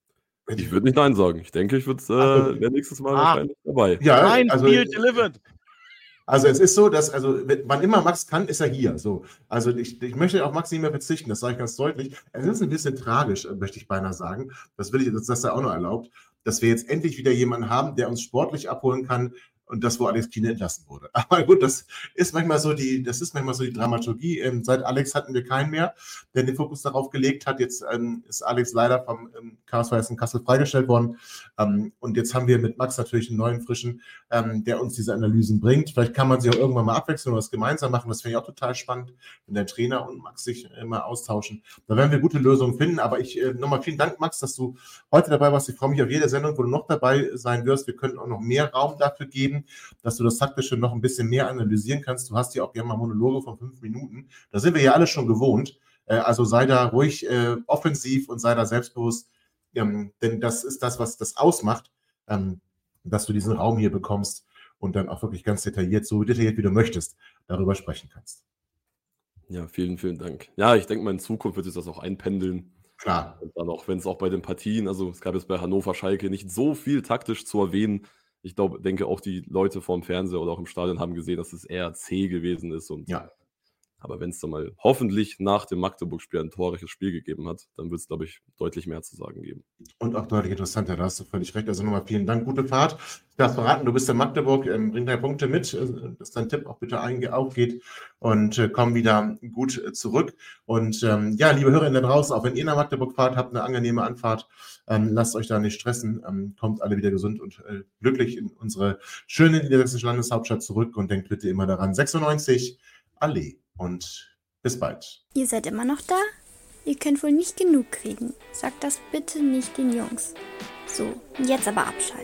Ich würde nicht Nein sagen. Ich denke, ich würde äh, also, nächstes Mal ah, wahrscheinlich dabei. Ja, Nein, also, Spiel delivered. Also es ist so, dass, also wann immer Max kann, ist er hier. So. Also ich, ich möchte auf Max nicht mehr verzichten, das sage ich ganz deutlich. Es ist ein bisschen tragisch, möchte ich beinahe sagen. Das will ich, dass das ja auch noch erlaubt, dass wir jetzt endlich wieder jemanden haben, der uns sportlich abholen kann, und das, wo Alex Kiene entlassen wurde. Aber gut, das ist manchmal so die, das ist manchmal so die Dramaturgie. Ähm, seit Alex hatten wir keinen mehr, der den Fokus darauf gelegt hat. Jetzt ähm, ist Alex leider vom ähm, K S V Essen Kassel freigestellt worden. Ähm, und jetzt haben wir mit Max natürlich einen neuen, frischen, ähm, der uns diese Analysen bringt. Vielleicht kann man sich auch irgendwann mal abwechseln oder das gemeinsam machen. Das finde ich auch total spannend, wenn der Trainer und Max sich immer austauschen. Da werden wir gute Lösungen finden. Aber ich äh, nochmal vielen Dank, Max, dass du heute dabei warst. Ich freue mich auf jede Sendung, wo du noch dabei sein wirst. Wir können auch noch mehr Raum dafür geben, dass du das Taktische noch ein bisschen mehr analysieren kannst. Du hast ja auch gerne mal Monologe von fünf Minuten. Da sind wir ja alle schon gewohnt. Äh, also sei da ruhig äh, offensiv und sei da selbstbewusst. Ähm, denn das ist das, was das ausmacht, ähm, dass du diesen Raum hier bekommst und dann auch wirklich ganz detailliert, so detailliert wie du möchtest, darüber sprechen kannst. Ja, vielen, vielen Dank. Ja, ich denke mal, in Zukunft wird sich das auch einpendeln. Klar. Und dann auch, wenn es auch bei den Partien, also es gab jetzt bei Hannover Schalke nicht so viel taktisch zu erwähnen. Ich glaube, denke auch die Leute vorm Fernseher oder auch im Stadion haben gesehen, dass es eher zäh gewesen ist. Und ja. Aber wenn es dann mal hoffentlich nach dem Magdeburg-Spiel ein torreiches Spiel gegeben hat, dann wird es, glaube ich, deutlich mehr zu sagen geben. Und auch deutlich interessanter, da hast du völlig recht. Also nochmal vielen Dank, gute Fahrt. Ich darf verraten, du bist in Magdeburg, ähm, bring drei Punkte mit, äh, dass dein Tipp auch bitte einge- aufgeht und äh, komm wieder gut äh, zurück. Und ähm, ja, liebe Hörerinnen da draußen, auch wenn ihr nach Magdeburg fahrt, habt eine angenehme Anfahrt, ähm, lasst euch da nicht stressen, ähm, kommt alle wieder gesund und äh, glücklich in unsere schöne niedersächsische Landeshauptstadt zurück und denkt bitte immer daran, sechsundneunzig Allee. Und bis bald. Ihr seid immer noch da? Ihr könnt wohl nicht genug kriegen. Sagt das bitte nicht den Jungs. So, jetzt aber abschalten.